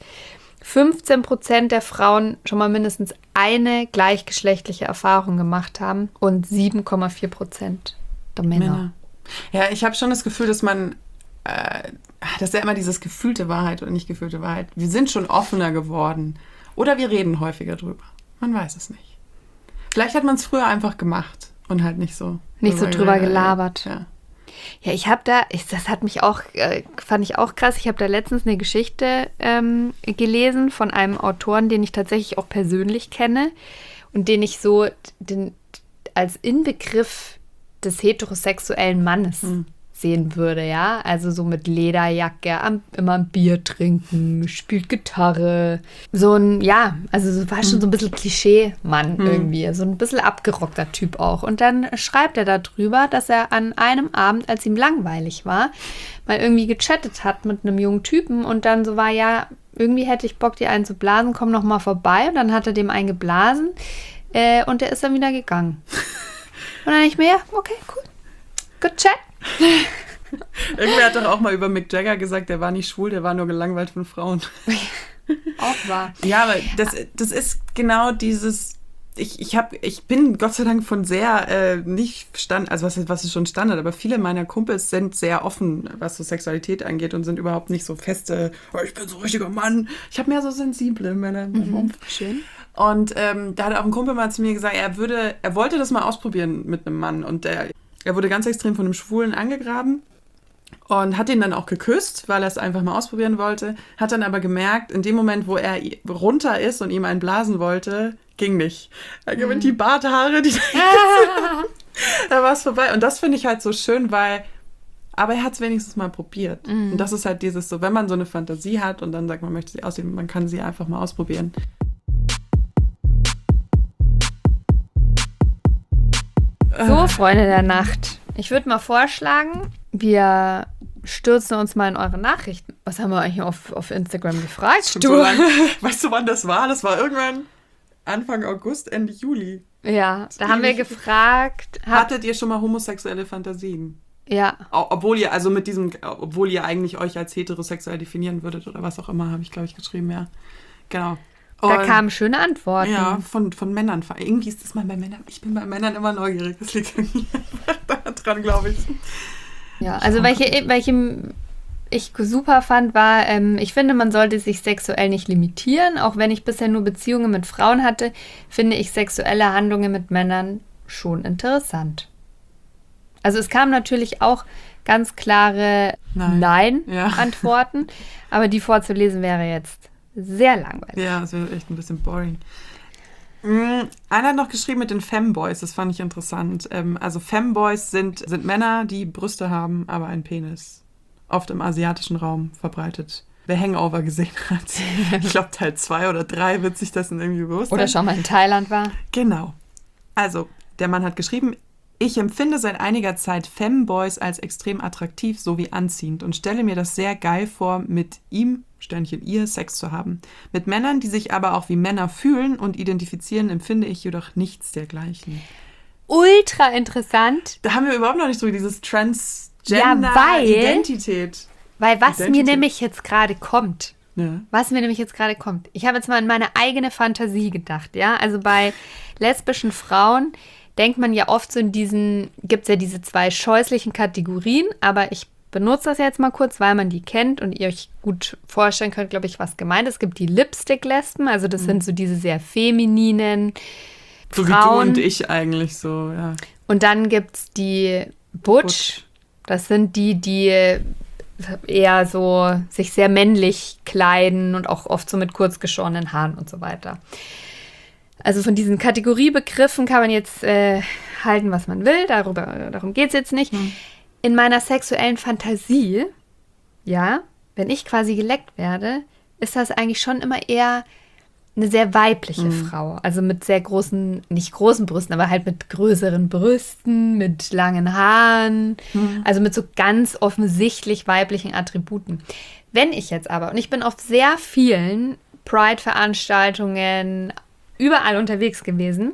15% der Frauen schon mal mindestens eine gleichgeschlechtliche Erfahrung gemacht haben und 7,4% der Männer. Ja, ich habe schon das Gefühl, dass man, das ist ja immer dieses gefühlte Wahrheit oder nicht gefühlte Wahrheit. Wir sind schon offener geworden. Oder wir reden häufiger drüber. Man weiß es nicht. Vielleicht hat man es früher einfach gemacht und halt nicht so. Nicht so drüber gelabert. Ja. Ja, das hat mich auch, fand ich auch krass. Ich habe da letztens eine Geschichte gelesen von einem Autoren, den ich tatsächlich auch persönlich kenne und den ich so als Inbegriff des heterosexuellen Mannes sehen würde, ja. Also so mit Lederjacke, immer ein Bier trinken, spielt Gitarre. So ein, ja, also so war schon so ein bisschen Klischee-Mann irgendwie. So ein bisschen abgerockter Typ auch. Und dann schreibt er darüber, dass er an einem Abend, als ihm langweilig war, mal irgendwie gechattet hat mit einem jungen Typen und dann so war, ja, irgendwie hätte ich Bock, dir einen zu blasen, komm noch mal vorbei. Und dann hat er dem einen geblasen und der ist dann wieder gegangen. Und dann ich mir, ja, okay, cool. Good chat. Irgendwer hat doch auch mal über Mick Jagger gesagt, der war nicht schwul, der war nur gelangweilt von Frauen. Auch wahr. Ja, aber das ist genau dieses, ich bin Gott sei Dank von sehr nicht Standard, also was ist schon Standard, aber viele meiner Kumpels sind sehr offen, was so Sexualität angeht und sind überhaupt nicht so feste, oh, ich bin so ein richtiger Mann. Ich habe mehr so sensible Männer in meinem Umfeld. Schön. Und da hat auch ein Kumpel mal zu mir gesagt, er wollte das mal ausprobieren mit einem Mann und er wurde ganz extrem von einem Schwulen angegraben und hat ihn dann auch geküsst, weil er es einfach mal ausprobieren wollte, hat dann aber gemerkt, in dem Moment, wo er runter ist und ihm einen blasen wollte, ging nicht. Er gewinnt die Barthaare, da war es vorbei. Und das finde ich halt so schön, aber er hat es wenigstens mal probiert. Und das ist halt dieses so, wenn man so eine Fantasie hat und dann sagt, man möchte sie ausleben, man kann sie einfach mal ausprobieren. So, Freunde der Nacht. Ich würde mal vorschlagen, wir stürzen uns mal in eure Nachrichten. Was haben wir eigentlich auf Instagram gefragt? So lang. Weißt du, wann das war? Das war irgendwann Anfang August, Ende Juli. Ja, da haben wir gefragt. Hattet ihr schon mal homosexuelle Fantasien? Ja. Obwohl ihr eigentlich euch als heterosexuell definieren würdet oder was auch immer, habe ich, glaube ich, geschrieben, ja. Genau. Da kamen schöne Antworten. Ja, von Männern. Irgendwie ist das mal bei Männern. Ich bin bei Männern immer neugierig. Das liegt irgendwie dran, glaube ich. Ja, also welche ich super fand, war, ich finde, man sollte sich sexuell nicht limitieren. Auch wenn ich bisher nur Beziehungen mit Frauen hatte, finde ich sexuelle Handlungen mit Männern schon interessant. Also es kamen natürlich auch ganz klare Nein-Antworten, aber die vorzulesen wäre jetzt sehr langweilig. Ja, das wäre echt ein bisschen boring. Einer hat noch geschrieben mit den Femboys, das fand ich interessant. Also Femboys sind Männer, die Brüste haben, aber einen Penis. Oft im asiatischen Raum verbreitet. Wer Hangover gesehen hat, ich glaube Teil 2 oder 3 wird sich das irgendwie bewusst sein. Oder schon mal in Thailand war. Genau. Also, der Mann hat geschrieben, ich empfinde seit einiger Zeit Femboys als extrem attraktiv sowie anziehend und stelle mir das sehr geil vor, mit ihm, Sternchen ihr, Sex zu haben. Mit Männern, die sich aber auch wie Männer fühlen und identifizieren, empfinde ich jedoch nichts dergleichen. Ultra interessant. Da haben wir überhaupt noch nicht so dieses Transgender-Identität. Weil was mir nämlich jetzt gerade kommt, Ja. Was mir nämlich jetzt gerade kommt. Ich habe jetzt mal in meine eigene Fantasie gedacht, ja. Also bei lesbischen Frauen denkt man ja oft so gibt es ja diese 2 scheußlichen Kategorien, aber ich benutze das jetzt mal kurz, weil man die kennt und ihr euch gut vorstellen könnt, glaube ich, was gemeint ist. Es gibt die Lipstick-Lesben, also das sind so diese sehr femininen So Frauen. wie du und ich eigentlich so, ja. Und dann gibt es die Butch. Das sind die eher so sich sehr männlich kleiden und auch oft so mit kurz geschorenen Haaren und so weiter. Also von diesen Kategoriebegriffen kann man jetzt halten, was man will. Darum geht es jetzt nicht. In meiner sexuellen Fantasie, ja, wenn ich quasi geleckt werde, ist das eigentlich schon immer eher eine sehr weibliche Frau. Also mit sehr großen, nicht großen Brüsten, aber halt mit größeren Brüsten, mit langen Haaren. Also mit so ganz offensichtlich weiblichen Attributen. Wenn ich jetzt aber, und ich bin auf sehr vielen Pride-Veranstaltungen überall unterwegs gewesen,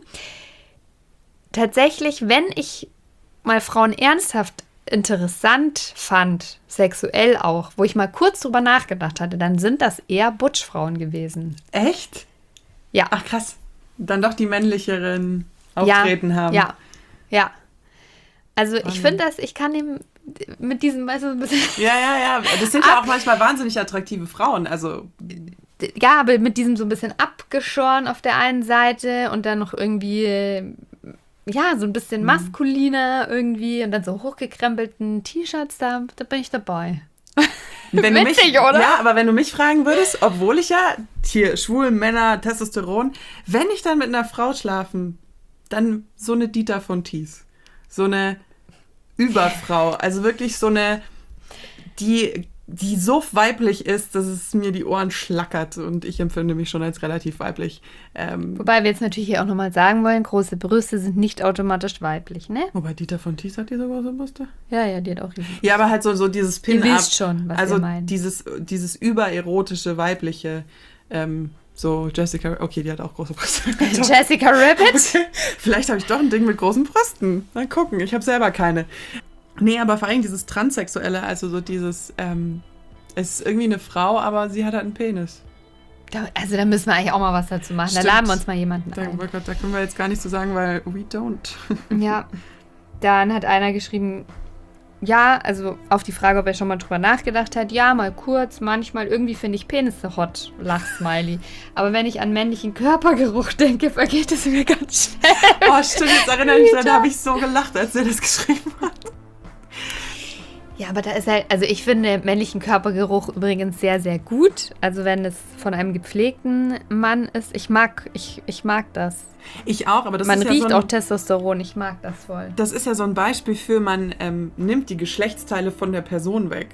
tatsächlich, wenn ich mal Frauen ernsthaft interessant fand, sexuell auch, wo ich mal kurz drüber nachgedacht hatte, dann sind das eher Butch-Frauen gewesen. Echt? Ja. Ach krass. Dann doch die männlicheren Auftreten haben. Ja. Also ich finde ich kann dem mit diesem, weißt du, ein bisschen... Ja. Das sind ja auch manchmal wahnsinnig attraktive Frauen. Also ja, aber mit diesem so ein bisschen abgeschoren auf der einen Seite und dann noch irgendwie... Ja, so ein bisschen maskuliner irgendwie und dann so hochgekrempelten T-Shirts, da bin ich dabei. Witzig, oder? Ja, aber wenn du mich fragen würdest, obwohl ich ja hier schwul, Männer, Testosteron, wenn ich dann mit einer Frau schlafen, dann so eine Dieter von Thies. So eine Überfrau. Also wirklich so eine, die so weiblich ist, dass es mir die Ohren schlackert und ich empfinde mich schon als relativ weiblich. Wobei wir jetzt natürlich hier auch nochmal sagen wollen, große Brüste sind nicht automatisch weiblich, ne? Wobei Dieter von Thies hat die so große Brüste? Ja, die hat auch riesig. Ja, aber halt so dieses Pin-Up. Ihr wisst schon, was also ihr meint. dieses übererotische, weibliche, so Jessica, okay, die hat auch große Brüste. Jessica Rabbit? Okay. Vielleicht habe ich doch ein Ding mit großen Brüsten. Mal gucken, ich habe selber keine. Nee, aber vor allem dieses Transsexuelle, also so dieses, es ist irgendwie eine Frau, aber sie hat halt einen Penis. Da müssen wir eigentlich auch mal was dazu machen. Stimmt. Da laden wir uns mal jemanden ein. Oh Gott, da können wir jetzt gar nicht so sagen, weil we don't. Ja, dann hat einer geschrieben, ja, also auf die Frage, ob er schon mal drüber nachgedacht hat, ja, mal kurz, manchmal irgendwie finde ich Penisse hot, Lachsmiley. Aber wenn ich an männlichen Körpergeruch denke, vergeht es mir ganz schnell. Oh, stimmt, jetzt erinnere ich mich dran, da habe ich so gelacht, als er das geschrieben hat. Ja, aber da ist halt, also ich finde männlichen Körpergeruch übrigens sehr, sehr gut. Also wenn es von einem gepflegten Mann ist, ich mag das. Ich auch, aber das man ist ja riecht so auch Testosteron, ich mag das voll. Das ist ja so ein Beispiel für, man nimmt die Geschlechtsteile von der Person weg.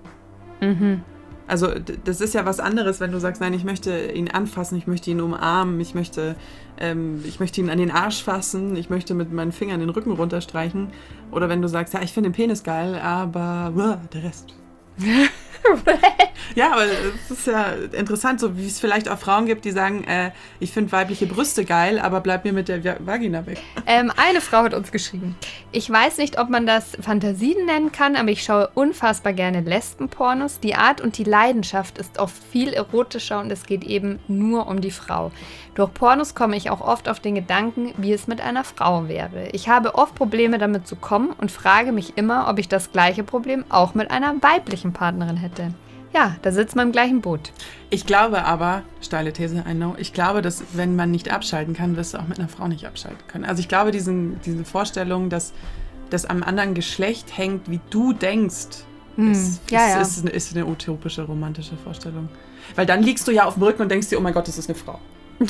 Also das ist ja was anderes, wenn du sagst, nein, ich möchte ihn anfassen, ich möchte ihn umarmen, ich möchte ihn an den Arsch fassen, ich möchte mit meinen Fingern den Rücken runterstreichen. Oder wenn du sagst, ja, ich finde den Penis geil, aber der Rest. Ja, aber es ist ja interessant, so wie es vielleicht auch Frauen gibt, die sagen, ich finde weibliche Brüste geil, aber bleib mir mit der Vagina weg. Eine Frau hat uns geschrieben. Ich weiß nicht, ob man das Fantasien nennen kann, aber ich schaue unfassbar gerne Lesbenpornos. Die Art und die Leidenschaft ist oft viel erotischer und es geht eben nur um die Frau. Durch Pornos komme ich auch oft auf den Gedanken, wie es mit einer Frau wäre. Ich habe oft Probleme damit zu kommen und frage mich immer, ob ich das gleiche Problem auch mit einer weiblichen Partnerin hätte. Ja, da sitzt man im gleichen Boot. Ich glaube aber, steile These, I know, ich glaube, dass wenn man nicht abschalten kann, wirst du auch mit einer Frau nicht abschalten können. Also ich glaube, diese Vorstellung, dass das am anderen Geschlecht hängt, wie du denkst, ist eine utopische, romantische Vorstellung. Weil dann liegst du ja auf dem Rücken und denkst dir, oh mein Gott, das ist eine Frau.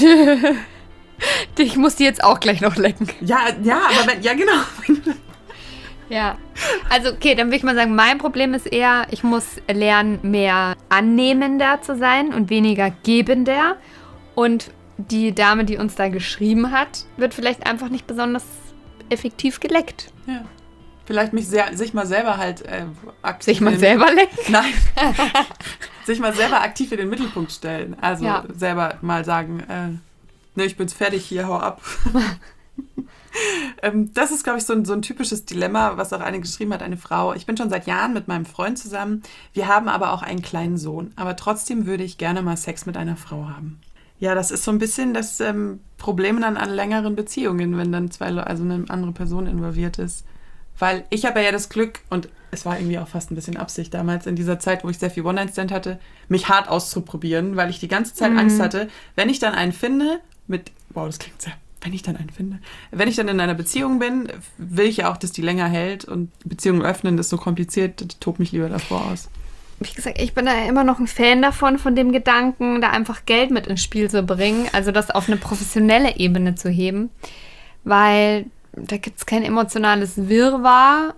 Ich muss die jetzt auch gleich noch lecken. Ja, aber genau. Ja, also okay, dann würde ich mal sagen, mein Problem ist eher, ich muss lernen, mehr annehmender zu sein und weniger gebender. Und die Dame, die uns da geschrieben hat, wird vielleicht einfach nicht besonders effektiv geleckt. Ja. Vielleicht sich mal selber halt aktiv... Sich mal selber lecken? Nein. Sich mal selber aktiv in den Mittelpunkt stellen. Also selber mal sagen, ne, ich bin's fertig hier, hau ab. Das ist, glaube ich, so ein typisches Dilemma, was auch eine geschrieben hat, eine Frau. Ich bin schon seit Jahren mit meinem Freund zusammen. Wir haben aber auch einen kleinen Sohn. Aber trotzdem würde ich gerne mal Sex mit einer Frau haben. Ja, das ist so ein bisschen das Problem dann an längeren Beziehungen, wenn dann also eine andere Person involviert ist. Weil ich habe ja das Glück, und es war irgendwie auch fast ein bisschen Absicht damals, in dieser Zeit, wo ich sehr viel One-Night-Stand hatte, mich hart auszuprobieren, weil ich die ganze Zeit Angst hatte, wenn ich dann einen finde, das klingt sehr, wenn ich dann in einer Beziehung bin, will ich ja auch, dass die länger hält, und Beziehungen öffnen, das ist so kompliziert, ich tob mich lieber davor aus. Wie gesagt, ich bin da immer noch ein Fan von dem Gedanken, da einfach Geld mit ins Spiel zu bringen, also das auf eine professionelle Ebene zu heben, weil da gibt es kein emotionales Wirrwarr.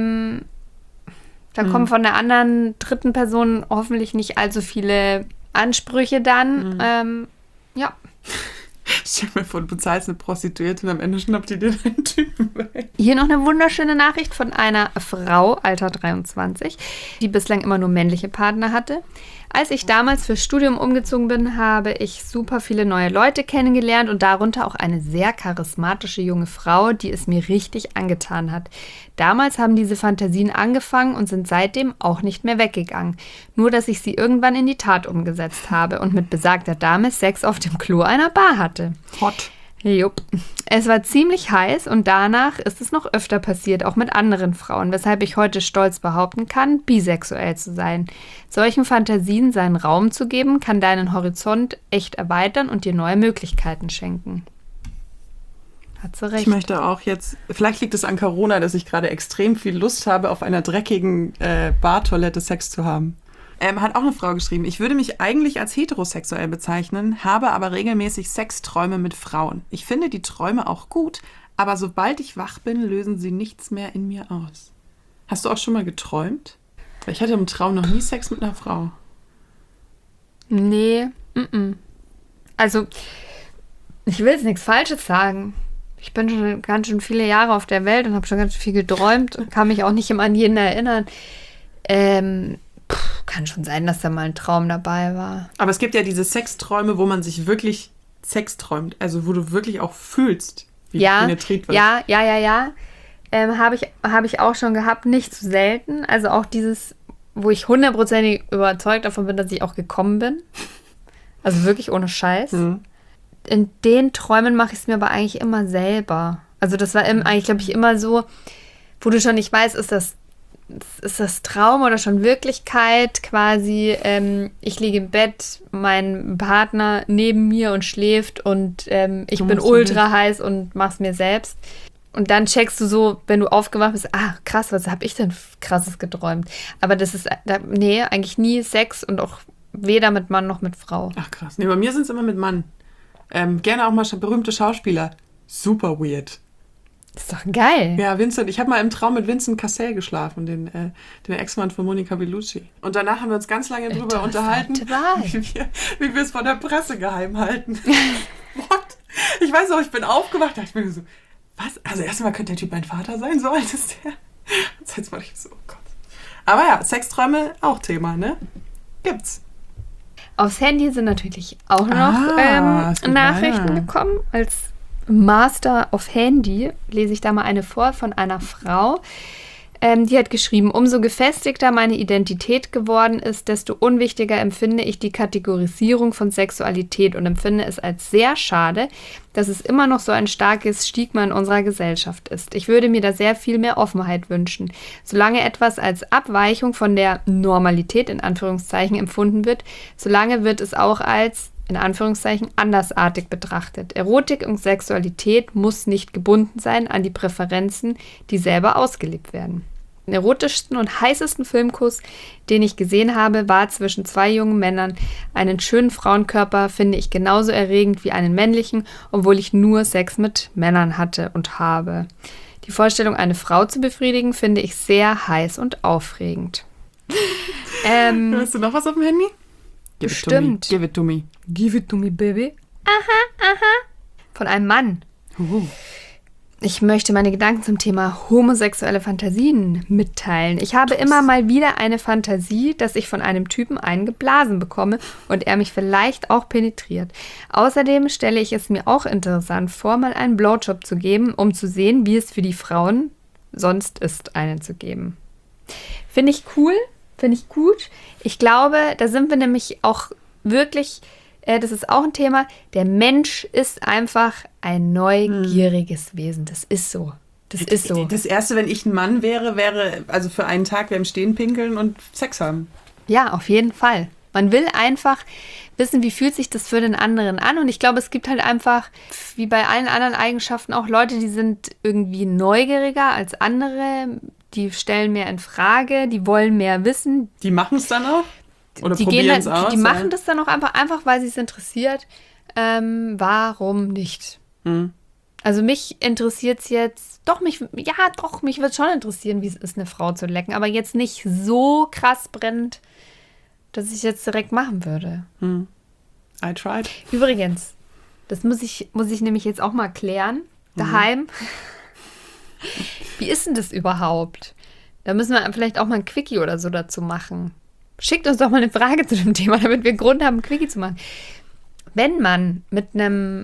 Da kommen von der anderen dritten Person hoffentlich nicht allzu viele Ansprüche dann. Ja. Stell mir vor, du bezahlst eine Prostituierte und am Ende schnappt die dir deinen Typen weg. Hier noch eine wunderschöne Nachricht von einer Frau, Alter 23, die bislang immer nur männliche Partner hatte. Als ich damals fürs Studium umgezogen bin, habe ich super viele neue Leute kennengelernt und darunter auch eine sehr charismatische junge Frau, die es mir richtig angetan hat. Damals haben diese Fantasien angefangen und sind seitdem auch nicht mehr weggegangen. Nur, dass ich sie irgendwann in die Tat umgesetzt habe und mit besagter Dame Sex auf dem Klo einer Bar hatte. Hot. Jupp. Es war ziemlich heiß und danach ist es noch öfter passiert, auch mit anderen Frauen, weshalb ich heute stolz behaupten kann, bisexuell zu sein. Solchen Fantasien seinen Raum zu geben, kann deinen Horizont echt erweitern und dir neue Möglichkeiten schenken. Hat sie recht. Ich möchte auch jetzt, vielleicht liegt es an Corona, dass ich gerade extrem viel Lust habe, auf einer dreckigen Bartoilette Sex zu haben. Hat auch eine Frau geschrieben, ich würde mich eigentlich als heterosexuell bezeichnen, habe aber regelmäßig Sexträume mit Frauen. Ich finde die Träume auch gut, aber sobald ich wach bin, lösen sie nichts mehr in mir aus. Hast du auch schon mal geträumt? Ich hatte im Traum noch nie Sex mit einer Frau. Nee, Also, ich will jetzt nichts Falsches sagen. Ich bin schon ganz schön viele Jahre auf der Welt und habe schon ganz viel geträumt und kann mich auch nicht immer an jeden erinnern. Kann schon sein, dass da mal ein Traum dabei war. Aber es gibt ja diese Sexträume, wo man sich wirklich Sex träumt. Also wo du wirklich auch fühlst, wie penetriert wird. Ja. Habe ich auch schon gehabt, nicht zu selten. Also auch dieses, wo ich 100%ig überzeugt davon bin, dass ich auch gekommen bin. Also wirklich ohne Scheiß. In den Träumen mache ich es mir aber eigentlich immer selber. Also das war eigentlich, glaube ich, immer so, wo du schon nicht weißt, ist das Traum oder schon Wirklichkeit quasi. Ich liege im Bett, mein Partner neben mir und schläft und ich bin ultra heiß und mach's mir selbst. Und dann checkst du so, wenn du aufgewacht bist, krass, was habe ich denn krasses geträumt? Aber das ist, eigentlich nie Sex und auch weder mit Mann noch mit Frau. Ach krass. Nee, bei mir sind es immer mit Mann. Gerne auch mal berühmte Schauspieler. Super weird. Das ist doch geil. Ja, Vincent. Ich habe mal im Traum mit Vincent Cassel geschlafen, den Ex-Mann von Monica Bellucci. Und danach haben wir uns ganz lange drüber unterhalten, wie wir es von der Presse geheim halten. What? Ich weiß auch, ich bin aufgewacht, dachte ich mir so, was? Also erstmal könnte der Typ mein Vater sein, so alt ist der. Und jetzt war ich so, oh Gott. Aber ja, Sexträume auch Thema, ne? Gibt's. Aufs Handy sind natürlich auch noch Nachrichten gekommen. Als Master of Handy lese ich da mal eine vor von einer Frau. Die hat geschrieben, umso gefestigter meine Identität geworden ist, desto unwichtiger empfinde ich die Kategorisierung von Sexualität und empfinde es als sehr schade, dass es immer noch so ein starkes Stigma in unserer Gesellschaft ist. Ich würde mir da sehr viel mehr Offenheit wünschen. Solange etwas als Abweichung von der Normalität in Anführungszeichen empfunden wird, solange wird es auch als in Anführungszeichen andersartig betrachtet. Erotik und Sexualität muss nicht gebunden sein an die Präferenzen, die selber ausgelebt werden. Den erotischsten und heißesten Filmkuss, den ich gesehen habe, war zwischen zwei jungen Männern. Einen schönen Frauenkörper finde ich genauso erregend wie einen männlichen, obwohl ich nur Sex mit Männern hatte und habe. Die Vorstellung, eine Frau zu befriedigen, finde ich sehr heiß und aufregend. Hast du noch was auf dem Handy? Bestimmt. Give it to me. Give it to me, baby. Aha. Von einem Mann. Ich möchte meine Gedanken zum Thema homosexuelle Fantasien mitteilen. Ich habe immer mal wieder eine Fantasie, dass ich von einem Typen einen geblasen bekomme und er mich vielleicht auch penetriert. Außerdem stelle ich es mir auch interessant vor, mal einen Blowjob zu geben, um zu sehen, wie es für die Frauen sonst ist, einen zu geben. Finde ich cool, finde ich gut. Ich glaube, da sind wir nämlich auch wirklich... das ist auch ein Thema. Der Mensch ist einfach ein neugieriges Wesen. Das ist so. Das ist so. Das Erste, wenn ich ein Mann wäre, also für einen Tag im Stehen pinkeln und Sex haben. Ja, auf jeden Fall. Man will einfach wissen, wie fühlt sich das für den anderen an. Und ich glaube, es gibt halt einfach, wie bei allen anderen Eigenschaften, auch Leute, die sind irgendwie neugieriger als andere. Die stellen mehr in Frage, die wollen mehr wissen. Die machen es dann auch? Oder die probieren es aus? Die machen das dann auch einfach weil sie es interessiert. Warum nicht? Also mich interessiert es jetzt, mich wird es schon interessieren, wie es ist, eine Frau zu lecken, aber jetzt nicht so krass brennend, dass ich es jetzt direkt machen würde. I tried. Übrigens, das muss ich nämlich jetzt auch mal klären, daheim. Wie ist denn das überhaupt? Da müssen wir vielleicht auch mal ein Quickie oder so dazu machen. Schickt uns doch mal eine Frage zu dem Thema, damit wir Grund haben, ein Quickie zu machen. Wenn man mit einem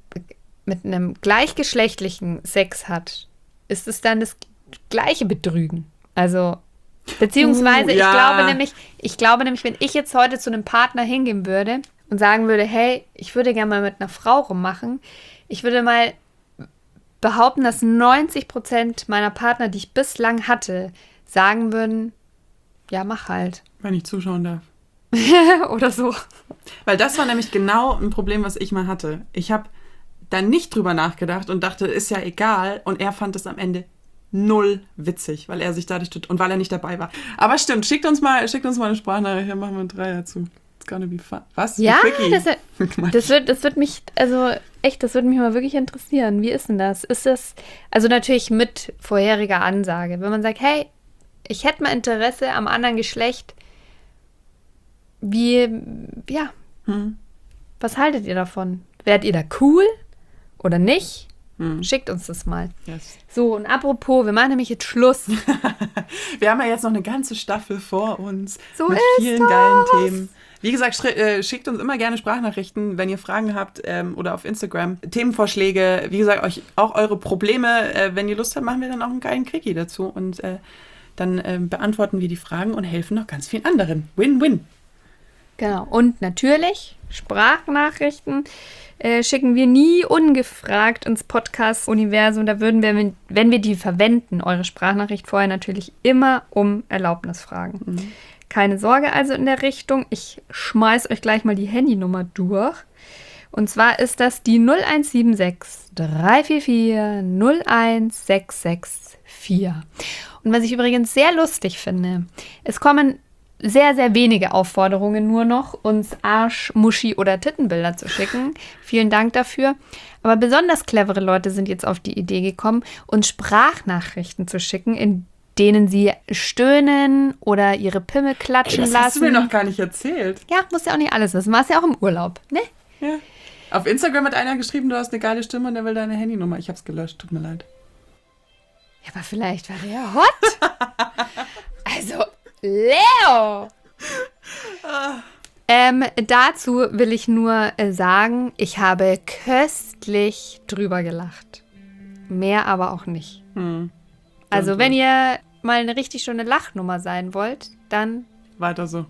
gleichgeschlechtlichen Sex hat, ist es dann das gleiche Betrügen? Also, beziehungsweise, ja. ich glaube nämlich, wenn ich jetzt heute zu einem Partner hingehen würde und sagen würde, hey, ich würde gerne mal mit einer Frau rummachen, ich würde mal behaupten, dass 90% meiner Partner, die ich bislang hatte, sagen würden, ja, mach halt. Wenn ich zuschauen darf. Oder so. Weil das war nämlich genau ein Problem, was ich mal hatte. Ich habe da nicht drüber nachgedacht und dachte, ist ja egal. Und er fand es am Ende null witzig, weil er sich dadurch und weil er nicht dabei war. Aber stimmt, schickt uns mal eine Sprachnachricht, hier machen wir einen Dreier zu. It's gonna be fun. Was? Ja, das wird mich, also echt, das würde mich mal wirklich interessieren. Wie ist denn das? Ist das, also natürlich mit vorheriger Ansage, wenn man sagt, hey, ich hätte mal Interesse am anderen Geschlecht. Was haltet ihr davon? Wärt ihr da cool oder nicht? Schickt uns das mal. Yes. So, und apropos, wir machen nämlich jetzt Schluss. Wir haben ja jetzt noch eine ganze Staffel vor uns. So mit ist vielen das. geilen Themen. Wie gesagt, schickt uns immer gerne Sprachnachrichten, wenn ihr Fragen habt oder auf Instagram. Themenvorschläge, wie gesagt, euch auch eure Probleme. Wenn ihr Lust habt, machen wir dann auch einen geilen Quickie dazu. Und dann beantworten wir die Fragen und helfen noch ganz vielen anderen. Win-win. Genau. Und natürlich, Sprachnachrichten schicken wir nie ungefragt ins Podcast-Universum. Da würden wir, wenn wir die verwenden, eure Sprachnachricht vorher natürlich immer um Erlaubnis fragen. Keine Sorge also in der Richtung. Ich schmeiß euch gleich mal die Handynummer durch. Und zwar ist das die 0176 344 01664. Und was ich übrigens sehr lustig finde, es kommen sehr, sehr wenige Aufforderungen nur noch, uns Arsch-, Muschi- oder Tittenbilder zu schicken. Vielen Dank dafür. Aber besonders clevere Leute sind jetzt auf die Idee gekommen, uns Sprachnachrichten zu schicken, in denen sie stöhnen oder ihre Pimmel klatschen lassen. Das hast du mir noch gar nicht erzählt. Ja, muss ja auch nicht alles wissen. Warst ja auch im Urlaub, ne? Ja. Auf Instagram hat einer geschrieben, du hast eine geile Stimme und der will deine Handynummer. Ich hab's gelöscht, tut mir leid. Ja, aber vielleicht war der ja hot. Also, Leo! Dazu will ich nur sagen, ich habe köstlich drüber gelacht. Mehr aber auch nicht. Also, wenn ihr mal eine richtig schöne Lachnummer sein wollt, dann weiter so.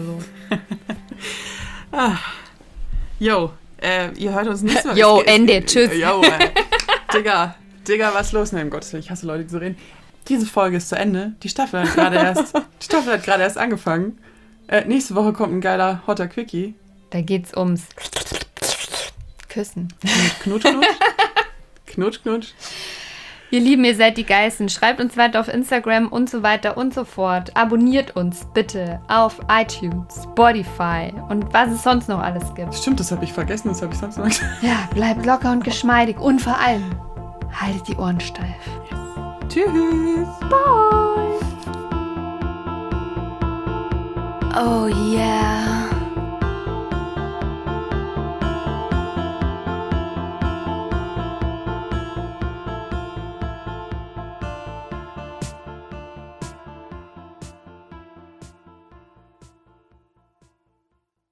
Yo, ihr hört uns nicht mehr. Yo, Ende, tschüss. Yo, Digga, was ist los? Nein, um Gottes Willen, ich hasse Leute, die so reden. Diese Folge ist zu Ende. Die Staffel hat gerade erst angefangen. Nächste Woche kommt ein geiler, hotter Quickie. Da geht's ums Küssen. Knutsch, knutsch. Knutsch, knutsch. Ihr Lieben, ihr seid die Geilsten. Schreibt uns weiter auf Instagram und so weiter und so fort. Abonniert uns bitte auf iTunes, Spotify und was es sonst noch alles gibt. Stimmt, das habe ich vergessen, das habe ich sonst noch gesagt. Ja, bleibt locker und geschmeidig und vor allem, haltet die Ohren steif. Yes. Tschüss. Bye. Oh yeah.